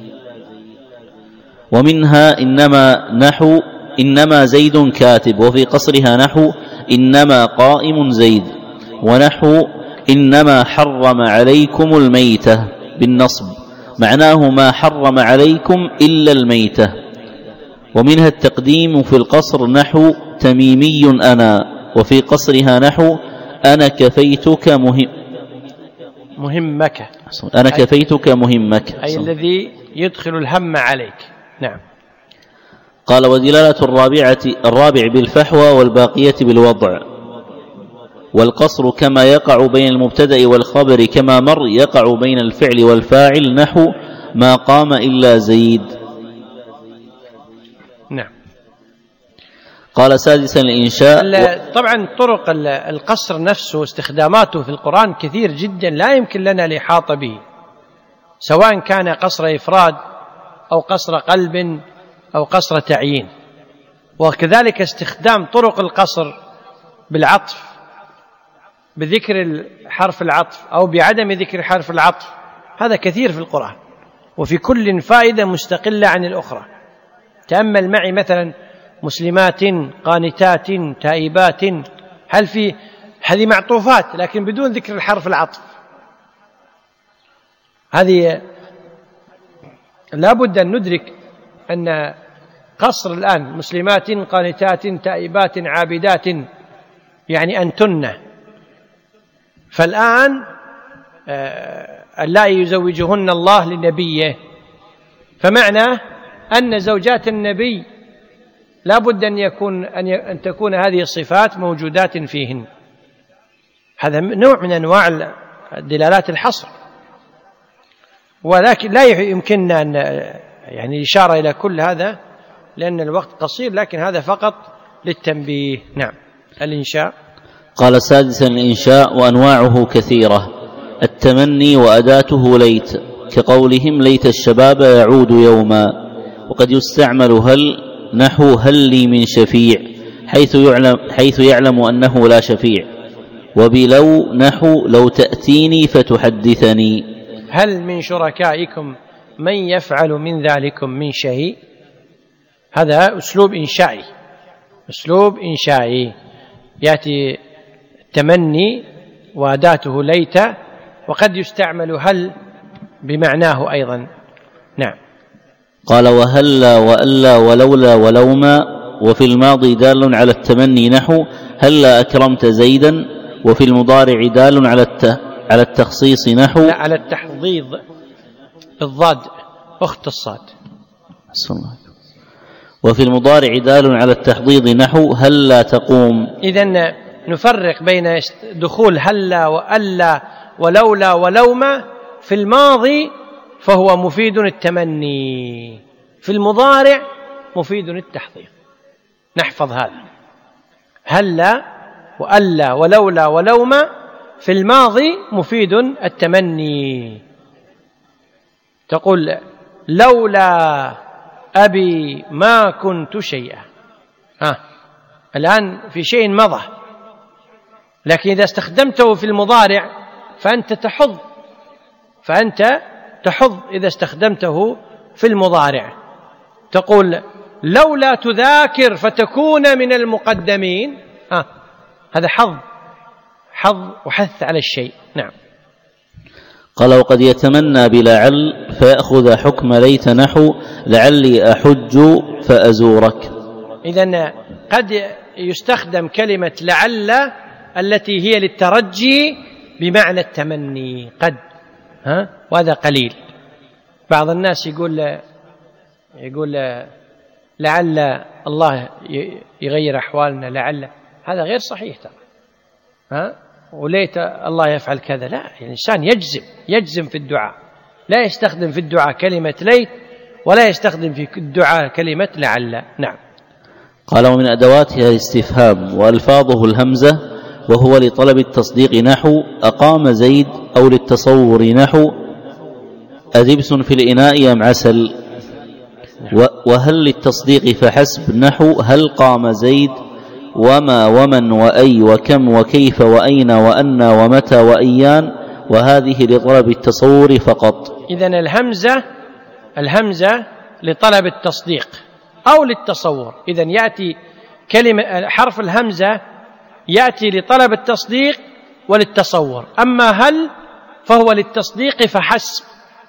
ومنها إنما نحو إنما زيد كاتب، وفي قصرها نحو إنما قائم زيد، ونحو إنما حرم عليكم الميتة بالنصب، معناه ما حرم عليكم إلا الميتة. ومنها التقديم في القصر نحو تميمي أنا، وفي قصرها نحو أنا كفيتك مهم مهمك أنا كفيتك مهمك، أي الذي يدخل الهم عليك. نعم. قال: ودلالة الرابعة الرابع بالفحوى والباقية بالوضع. والقصر كما يقع بين المبتدأ والخبر كما مر يقع بين الفعل والفاعل نحو ما قام إلا زيد. نعم. قال: سادسا الإنشاء. طبعا طرق القصر نفسه واستخداماته في القرآن كثير جدا لا يمكن لنا الإحاطة به، سواء كان قصر إفراد أو قصر قلب أو قصر تعيين. وكذلك استخدام طرق القصر بالعطف، بذكر حرف العطف أو بعدم ذكر حرف العطف، هذا كثير في القرآن، وفي كل فائدة مستقلة عن الأخرى. تأمل معي مثلا مسلمات قانتات تائبات، هل في هذه معطوفات لكن بدون ذكر الحرف العطف. هذه لا بد أن ندرك أن قصر الآن مسلمات قانتات تائبات عابدات يعني أنتن، فالآن اللائي يزوجهن الله لنبيه، فمعنى أن زوجات النبي لا بد أن يكون أن تكون هذه الصفات موجودات فيهن. هذا نوع من أنواع دلالات الحصر، ولكن لا يمكننا أن يعني الإشارة إلى كل هذا لأن الوقت قصير، لكن هذا فقط للتنبيه. نعم. الإنشاء. قال سادسا الإنشاء وأنواعه كثيرة. التمني وأداته ليت، كقولهم ليت الشباب يعود يوما، وقد يستعمل هل نحو هل لي من شفيع، حيث يعلم, حيث يعلم أنه لا شفيع. وبلو نحو لو تأتيني فتحدثني. هل من شركائكم من يفعل من ذلكم من شيء؟ هذا أسلوب إنشائي، أسلوب إنشائي يأتي التمني وأداته ليت، وقد يستعمل هل بمعناه أيضا. نعم. قال وهلا وألا ولولا ولوما، وفي الماضي دال على التمني نحو هلا أكرمت زيدا، وفي المضارع دال على على التخصيص نحو لا على التحضيض، الضاد أخت الصاد. وفي المضارع دال على التحضيض نحو هلا تقوم. إذن نفرق بين دخول هلا وألا ولولا ولوما. في الماضي فهو مفيد التمني، في المضارع مفيد التحضيض. نحفظ هذا، هلا وألا ولولا ولوما في الماضي مفيد التمني. تقول لولا أبي ما كنت شيئا. ها الآن في شيء مضى، لكن إذا استخدمته في المضارع فأنت تحض فأنت تحض إذا استخدمته في المضارع. تقول لولا تذاكر فتكون من المقدمين. ها هذا حظ حظ وحث على الشيء. نعم. قال وقد يتمنى بلعل فيأخذ حكم ليت نحو لعلي أحج فأزورك. إذن قد يستخدم كلمة لعل التي هي للترجي بمعنى التمني قد، ها وهذا قليل. بعض الناس يقول يقول لعل الله يغير أحوالنا، لعل هذا غير صحيح ترى. ها وليت الله يفعل كذا، لا، يعني الإنسان يجزم يجزم في الدعاء، لا يستخدم في الدعاء كلمة ليت ولا يستخدم في الدعاء كلمة لعل. نعم. قال ومن أدواتها الاستفهام وألفاظه الهمزة، وهو لطلب التصديق نحو أقام زيد، أو للتصور نحو أدبس في الإناء أم عسل. وهل للتصديق فحسب نحو هل قام زيد، وما ومن وأي وكم وكيف وأين وأن ومتى وأيان، وهذه لطلب التصور فقط. إذن الهمزة الهمزة لطلب التصديق أو للتصور. إذن يأتي كلمة حرف الهمزة يأتي لطلب التصديق وللتصور. أما هل فهو للتصديق فحسب،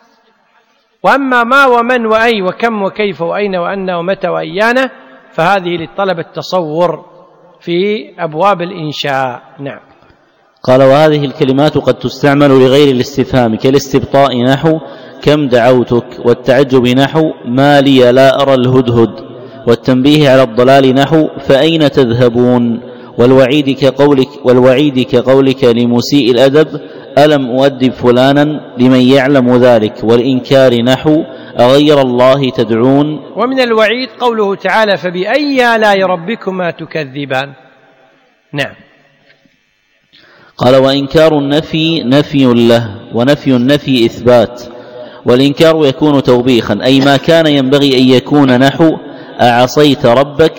وأما ما ومن وأي وكم وكيف وأين وأن ومتى وأيان فهذه لطلب التصور في أبواب الإنشاء. نعم. قال وهذه الكلمات قد تستعمل لغير الاستفهام كالاستبطاء نحو كم دعوتك، والتعجب نحو ما لي لا أرى الهدهد، والتنبيه على الضلال نحو فأين تذهبون، والوعيد كقولك, والوعيد كقولك لمسيء الأدب ألم أؤدب فلانا لمن يعلم ذلك، والإنكار نحو أغير الله تدعون. ومن الوعيد قوله تعالى فبأي آلاء ربكما تكذبان. نعم. قال وإنكار النفي نفي له، ونفي النفي إثبات، والإنكار يكون توبيخا، أي ما كان ينبغي أن يكون نحو أعصيت ربك،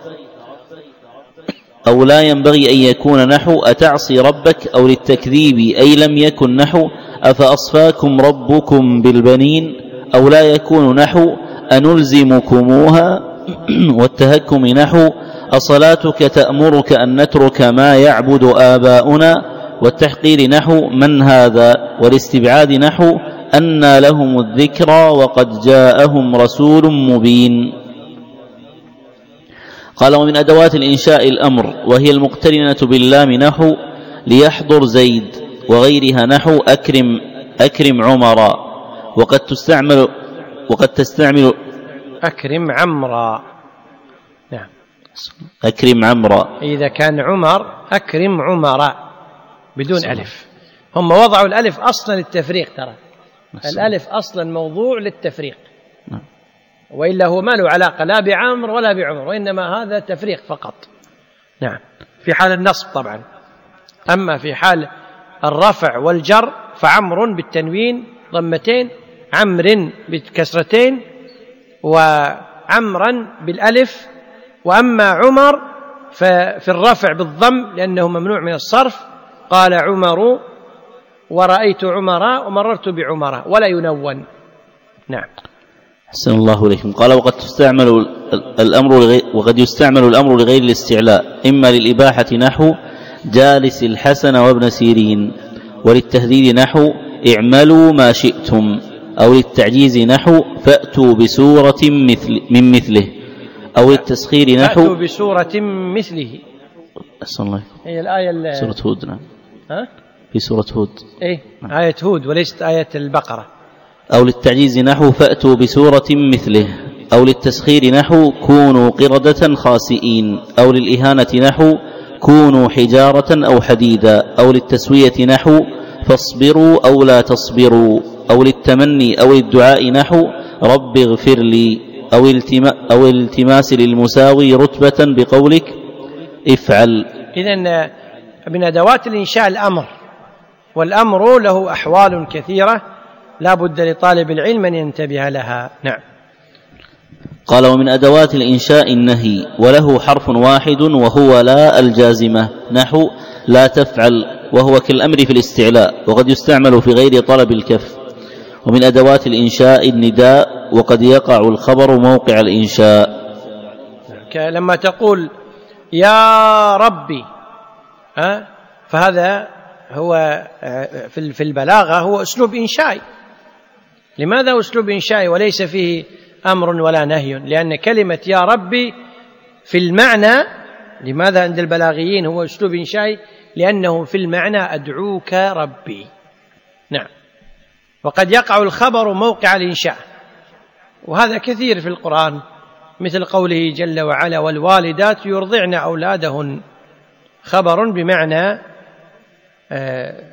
أو لا ينبغي أن يكون نحو أتعصي ربك، أو للتكذيب أي لم يكن نحو أفأصفاكم ربكم بالبنين، أو لا يكون نحو أنلزمكموها، والتهكم نحو أصلاتك تأمرك أن نترك ما يعبد آباؤنا، والتحقير نحو من هذا، والاستبعاد نحو أن لهم الذكرى وقد جاءهم رسول مبين. قال ومن أدوات الإنشاء الأمر، وهي المقترنة باللام نحو ليحضر زيد، وغيرها نحو أكرم أكرم عمرا. وقد تستعمل وقد تستعمل أكرم عمرا. نعم أكرم عمرا. إذا كان عمر أكرم عمرا بدون صحيح. ألف. هم وضعوا الألف أصلا للتفريق، ترى الألف أصلا موضوع للتفريق، وإلا هو ما له علاقة لا بعمر ولا بعمر، وإنما هذا تفريق فقط. نعم في حال النصب طبعا. أما في حال الرفع والجر فعمر بالتنوين ضمتين، عمر بكسرتين، وعمرا بالألف. وأما عمر ففي الرفع بالضم لأنه ممنوع من الصرف، قال عمر ورأيت عمراء ومررت بعمراء، ولا ينون. نعم أحسن الله إليكم. قال وقد تستعمل الأمر لغير وقد يستعمل الأمر لغير الاستعلاء، إما للإباحة نحو جالس الحسن وابن سيرين، وللتهديد نحو اعملوا ما شئتم، أو للتعجيز نحو فأتوا بسورة مثل من مثله، أو للتسخير نحو فأتوا بسورة مثله. أحسن الله هي الآية سورة هود. نعم ها في سورة هود. إيه آية هود وليست آية البقرة. أو للتعجيز نحو فأتوا بسورة مثله، أو للتسخير نحو كونوا قردة خاسئين، أو للإهانة نحو كونوا حجارة أو حديدا، أو للتسوية نحو فاصبروا أو لا تصبروا، أو للتمني أو للدعاء نحو رب اغفر لي، أو التما أو الالتماس للمساوي رتبة بقولك افعل. إذن من أدوات الإنشاء الأمر، والأمر له أحوال كثيرة لا بد لطالب العلم أن ينتبه لها. نعم. قال ومن أدوات الإنشاء النهي، وله حرف واحد وهو لا الجازمة نحو لا تفعل، وهو كالأمر في الاستعلاء، وقد يستعمل في غير طلب الكف. ومن أدوات الإنشاء النداء، وقد يقع الخبر موقع الإنشاء، لما تقول يا ربي أه؟ فهذا هو في البلاغة هو أسلوب إنشائي. لماذا أسلوب إنشائي وليس فيه أمر ولا نهي؟ لأن كلمة يا ربي في المعنى، لماذا عند البلاغيين هو أسلوب إنشائي؟ لأنه في المعنى أدعوك ربي. نعم. وقد يقع الخبر موقع الإنشاء، وهذا كثير في القرآن، مثل قوله جل وعلا والوالدات يرضعن أولادهن، خبر بمعنى آه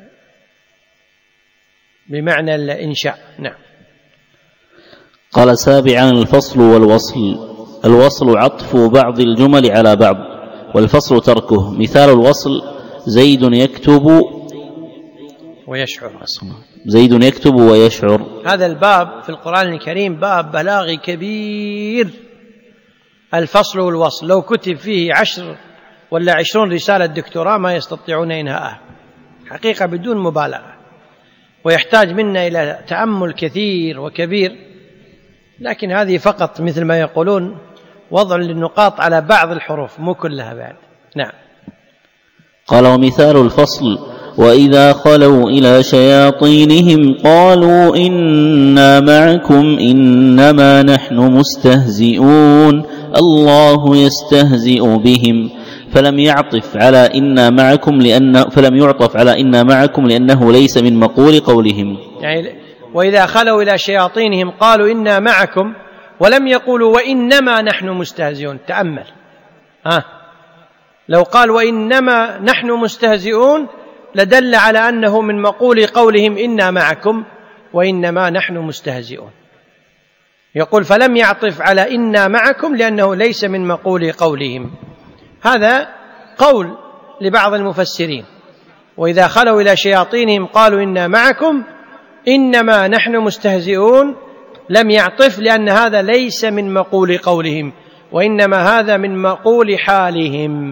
بمعنى الإنشاء. نعم. قال سابعا الفصل والوصل. الوصل عطف بعض الجمل على بعض، والفصل تركه. مثال الوصل زيد يكتب ويشعر. زيد يكتب ويشعر. هذا الباب في القرآن الكريم باب بلاغي كبير، الفصل والوصل، لو كتب فيه عشر ولا عشرون رسالة دكتوراه ما يستطيعون إنهاءه حقيقة بدون مبالغة، ويحتاج منا إلى تأمل كثير وكبير، لكن هذه فقط مثل ما يقولون وضع للنقاط على بعض الحروف مو كلها بعد. نعم. قال ومثال الفصل وإذا خلوا إلى شياطينهم قالوا إنا معكم إنما نحن مستهزئون الله يستهزئ بهم، فلم يعطف على إنا معكم لأن فلم يعطف على إنا معكم لأنه ليس من مقول قولهم. يعني وإذا خلوا إلى شياطينهم قالوا إنا معكم، ولم يقولوا وإنما نحن مستهزئون. تأمل آه. لو قال وإنما نحن مستهزئون لدل على أنه من مقول قولهم إنا معكم وإنما نحن مستهزئون. يقول فلم يعطف على إنا معكم لأنه ليس من مقول قولهم. هذا قول لبعض المفسرين، وإذا خلوا إلى شياطينهم قالوا إنا معكم إنما نحن مستهزئون، لم يعطف لأن هذا ليس من مقول قولهم، وإنما هذا من مقول حالهم.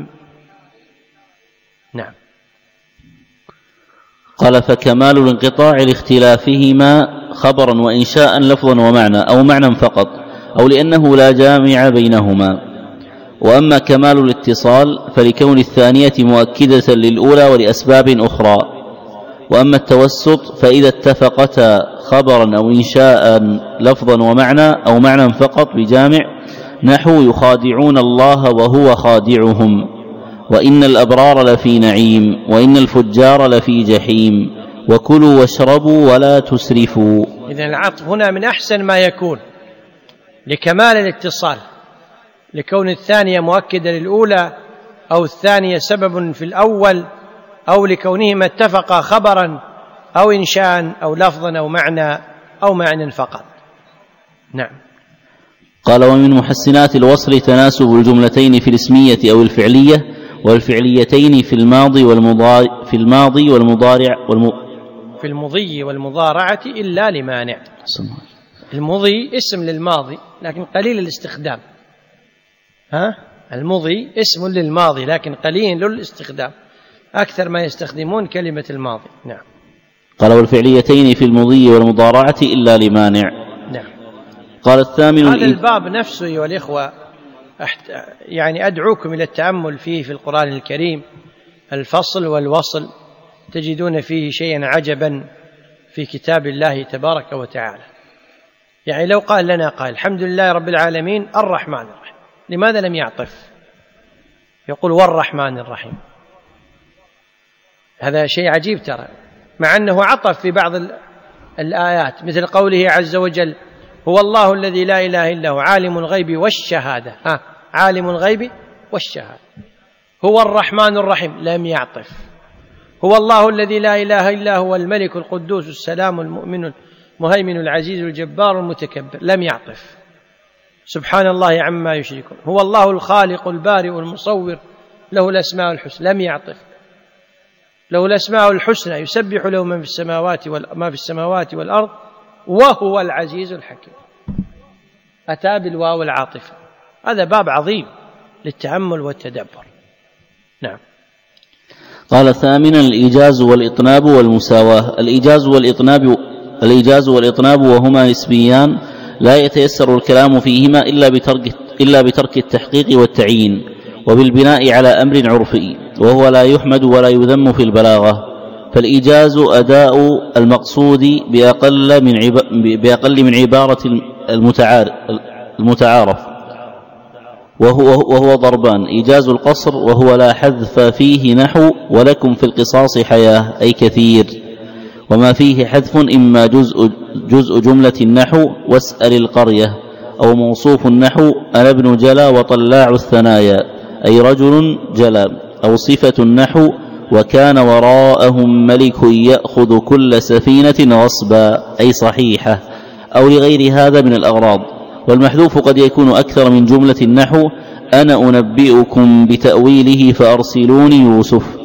نعم. قال فكمال الانقطاع لاختلافهما خبرا وإنشاء لفظا ومعنى، أو معنى فقط، أو لأنه لا جامع بينهما. وأما كمال الاتصال فلكون الثانية مؤكدة للأولى ولأسباب أخرى. وأما التوسط فإذا اتفقتا خبرا أو إنشاء لفظا ومعنى، أو معنى فقط بجامع، نحو يخادعون الله وهو خادعهم، وإن الأبرار لفي نعيم، وإن الفجار لفي جحيم، وكلوا واشربوا ولا تسرفوا. إذن العطف هنا من أحسن ما يكون لكمال الاتصال، لكون الثانية مؤكدة للأولى، أو الثانية سبب في الأول، أو لكونهما اتفقا خبرا أو إنشاء أو لفظا أو معنى أو معنى فقط. نعم. قال: ومن محسنات الوصل تناسب الجملتين في الاسمية أو الفعلية، والفعليتين في الماضي والمضارع في الماضي والمضارع والم... في المضي والمضارعة إلا لمانع. المضي اسم للماضي لكن قليل الاستخدام. ها؟ المضي اسم للماضي لكن قليل للاستخدام، أكثر ما يستخدمون كلمة الماضي. نعم. قال: والفعليتين في المضي والمضارعة إلا لمانع. نعم. قال: الثامن هذا الباب نفسه أيها الإخوة أحت... يعني أدعوكم إلى التأمل فيه في القرآن الكريم، الفصل والوصل تجدون فيه شيئا عجبا في كتاب الله تبارك وتعالى. يعني لو قال لنا قال الحمد لله رب العالمين الرحمن الرحيم، لماذا لم يعطف؟ يقول والرحمن الرحيم. هذا شيء عجيب ترى، مع أنه عطف في بعض الآيات مثل قوله عز وجل هو الله الذي لا إله إلا هو عالم الغيب والشهادة. ها، عالم الغيب والشهادة. هو الرحمن الرحيم لم يعطف. هو الله الذي لا إله إلا هو الملك القدوس السلام المؤمن المهيمن العزيز الجبار المتكبر لم يعطف. سبحان الله عما يشركون. هو الله الخالق البارئ المصور له الأسماء الحسنى لم يعطف. له الأسماء الحسنى يسبح له من في السماوات وما في السماوات والأرض وهو العزيز الحكيم. أتى بالواو العاطفة. هذا باب عظيم للتأمل والتدبر. نعم. قال: ثامنا الإيجاز والإطناب والمساواة. الإيجاز والإطناب الإيجاز والإطناب وهما نسبيان لا يتيسر الكلام فيهما إلا بترك إلا بترك التحقيق والتعيين وبالبناء على أمر عرفي، وهو لا يحمد ولا يذم في البلاغة. فالإيجاز أداء المقصود بأقل من عب... بأقل من عبارة المتعارف, المتعارف وهو, وهو ضربان: إيجاز القصر وهو لا حذف فيه نحو ولكم في القصاص حياة، أي كثير، وما فيه حذف إما جزء, جزء جملة النحو واسأل القرية، أو موصوف النحو أنا ابن جلا وطلاع الثنايا، أي رجل جلا، أو صفة النحو وكان وراءهم ملك يأخذ كل سفينة غصبا، أي صحيحة، أو لغير هذا من الأغراض. والمحذوف قد يكون أكثر من جملة النحو أنا أنبئكم بتأويله فأرسلوني يوسف.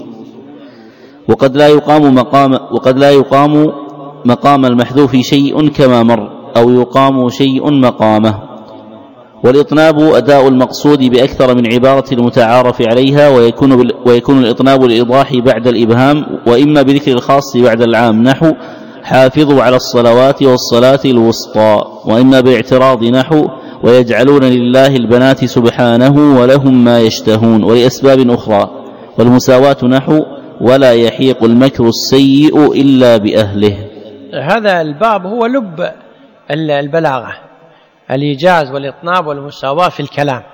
وقد لا يقام مقام وقد لا يقام مقام المحذوف شيء كما مر، أو يقام شيء مقامه. والإطناب أداء المقصود بأكثر من عبارة المتعارف عليها، ويكون, بال... ويكون الإطناب للإيضاح بعد الإبهام، وإما بذكر الخاص بعد العام نحو حافظوا على الصلوات والصلاة الوسطى، وإما باعتراض نحو ويجعلون لله البنات سبحانه ولهم ما يشتهون، ولأسباب أخرى. والمساواة نحو ولا يحيق المكر السيء إلا بأهله. هذا الباب هو لب البلاغة، الإيجاز والإطناب والمساواة في الكلام.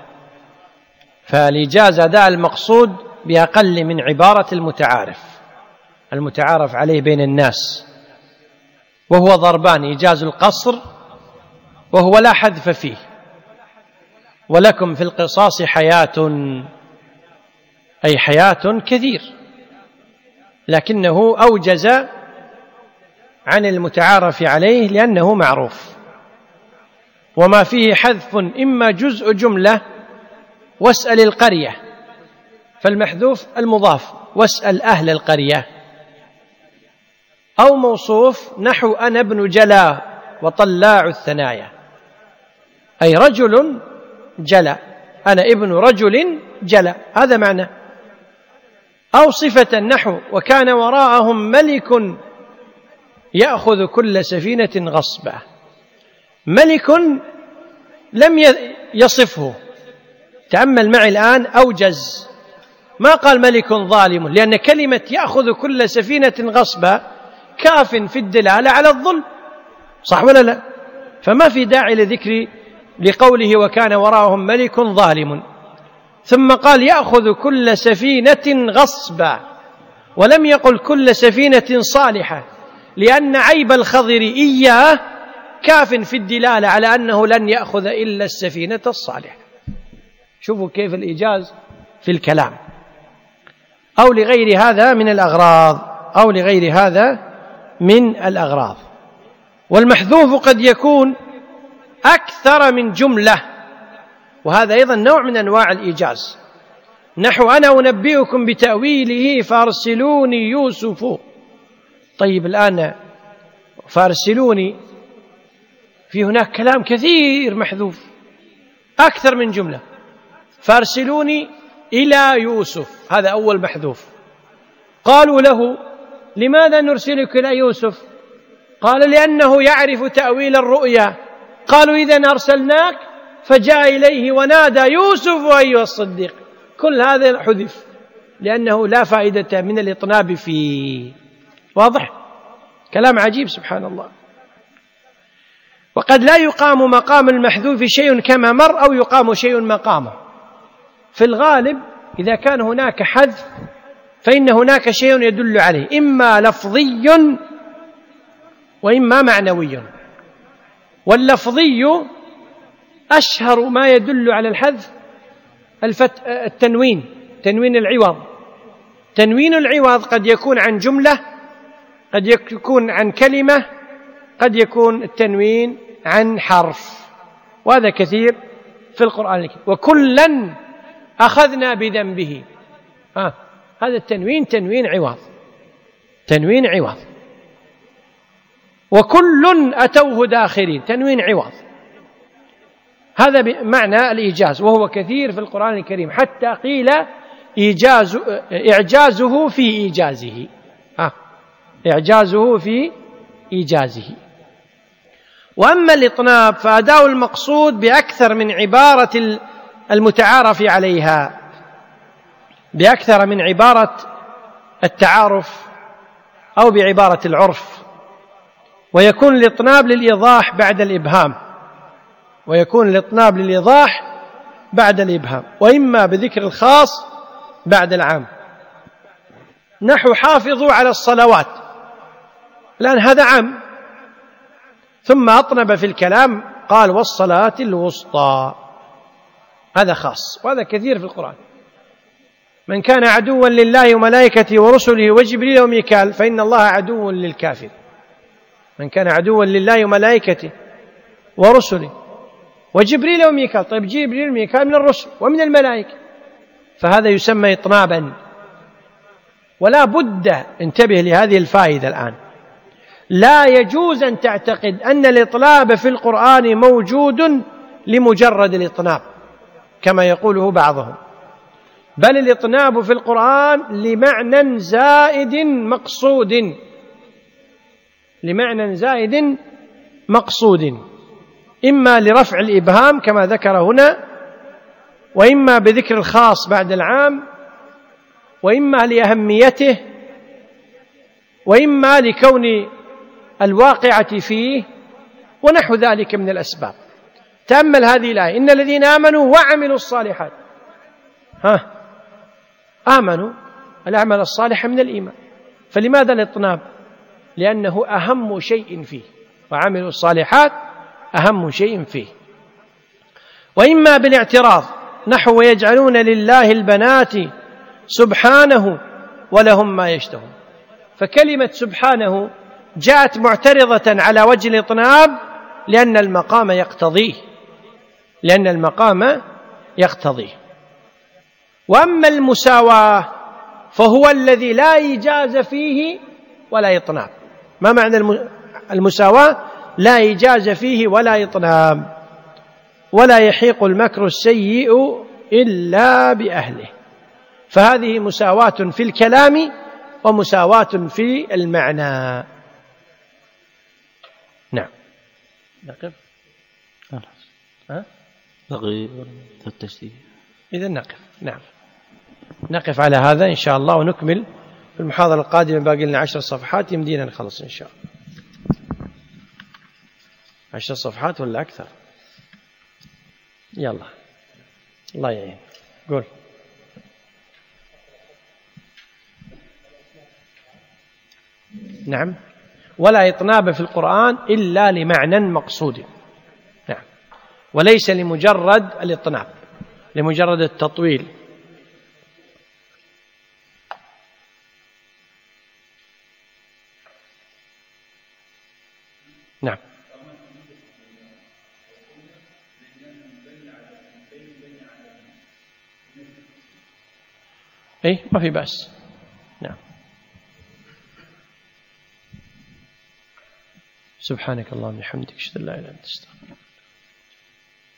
فالإيجاز أداء المقصود بأقل من عبارة المتعارف المتعارف عليه بين الناس، وهو ضربان: إيجاز القصر وهو لا حذف فيه، ولكم في القصاص حياة، أي حياة كثير، لكنه أوجز عن المتعارف عليه لأنه معروف. وما فيه حذف إما جزء جملة واسأل القرية، فالمحذوف المضاف واسأل أهل القرية، أو موصوف نحو أنا ابن جلا وطلاع الثنايا، أي رجل جلا، أنا ابن رجل جلا، هذا معنى. أو صفة نحو وكان وراءهم ملك يأخذ كل سفينة غصبا. ملك لم يصفه، تأمل معي الآن، أوجز، ما قال ملك ظالم، لأن كلمة يأخذ كل سفينة غصبا كاف في الدلالة على الظلم، صح ولا لا؟ فما في داعي لذكر لقوله وكان وراءهم ملك ظالم. ثم قال يأخذ كل سفينة غصبا، ولم يقل كل سفينة صالحة، لأن عيب الخضر إياه كاف في الدلالة على أنه لن يأخذ إلا السفينة الصالحة. شوفوا كيف الإيجاز في الكلام. أو لغير هذا من الأغراض أو لغير هذا من الأغراض. والمحذوف قد يكون أكثر من جملة، وهذا أيضا نوع من أنواع الإيجاز. نحو أنا أنبئكم بتأويله فارسلوني يوسف. طيب الآن فارسلوني، في هناك كلام كثير محذوف أكثر من جملة. فارسلوني إلى يوسف، هذا أول محذوف. قالوا له لماذا نرسلك إلى يوسف؟ قال لأنه يعرف تأويل الرؤيا. قالوا إذن أرسلناك، فجاء إليه ونادى يوسف أيها الصديق. كل هذا حذف لأنه لا فائدة من الإطناب فيه. واضح؟ كلام عجيب سبحان الله. وقد لا يقام مقام المحذوف شيء كما مر، أو يقام شيء مقامه. في الغالب إذا كان هناك حذف فإن هناك شيء يدل عليه، إما لفظي وإما معنوي. واللفظي أشهر ما يدل على الحذف الفت... التنوين، تنوين العوض. تنوين العوض قد يكون عن جملة، قد يكون عن كلمة، قد يكون التنوين عن حرف، وهذا كثير في القرآن الكريم. وكلا أخذنا بذنبه، آه. هذا التنوين تنوين عوض، تنوين عوض. وكل أتوه داخرين، تنوين عوض. هذا بمعنى الإيجاز، وهو كثير في القرآن الكريم، حتى قيل إيجاز إعجازه في إيجازه، آه. إعجازه في إيجازه. وأما الإطناب فأداء المقصود بأكثر من عبارة المتعارف عليها، بأكثر من عبارة التعارف أو بعبارة العرف. ويكون الإطناب للإيضاح بعد الإبهام، ويكون الإطناب للإيضاح بعد الإبهام، وإما بذكر الخاص بعد العام. نحو حافظوا على الصلوات، لأن هذا عام، ثم أطنب في الكلام قال والصلاة الوسطى، هذا خاص، وهذا كثير في القرآن. من كان عدوا لله وملائكته ورسله وجبريل وميكال فإن الله عدو للكافر. من كان عدوا لله وملائكته ورسله وجبريل وميكال، طيب جبريل وميكال من الرسل ومن الملائكة، فهذا يسمى إطنابا. ولا بد، انتبه لهذه الفائدة الآن، لا يجوز أن تعتقد أن الإطناب في القرآن موجود لمجرد الإطناب كما يقوله بعضهم، بل الإطناب في القرآن لمعنى زائد مقصود، لمعنى زائد مقصود، إما لرفع الإبهام كما ذكر هنا، وإما بذكر الخاص بعد العام، وإما لأهميته، وإما لكون الواقعة فيه، ونحو ذلك من الأسباب. تأمل هذه الآية: إن الذين آمنوا وعملوا الصالحات، ها آمنوا، الأعمال الصالحة من الإيمان، فلماذا الإطناب؟ لأنه أهم شيء فيه، وعملوا الصالحات أهم شيء فيه. وإما بالاعتراض، نحو ويجعلون لله البنات سبحانه ولهم ما يشتهون، فكلمة سبحانه جاءت معترضة على وجه الإطناب لأن المقام يقتضيه، لأن المقام يقتضيه. وأما المساواة فهو الذي لا إيجاز فيه ولا إطناب. ما معنى المساواة؟ لا إيجاز فيه ولا إطناب. ولا يحيق المكر السيء إلا بأهله، فهذه مساواة في الكلام ومساواة في المعنى. نعم. نقف. ها؟ بقي التشديد. إذا نقف. نعم، نقف على هذا إن شاء الله، ونكمل في المحاضرة القادمة. باقي لنا عشر صفحات يمدينا نخلص إن شاء الله. عشر صفحات ولا أكثر؟ يلا الله يعين. قول. نعم. ولا إطناب في القرآن إلا لمعنى مقصود. نعم. وليس لمجرد الإطناب، لمجرد التطويل. نعم. أي ما في بأس. نعم. سبحانك اللهم وبحمدك أشهد أن لا إله إلا أنت أستغفرك.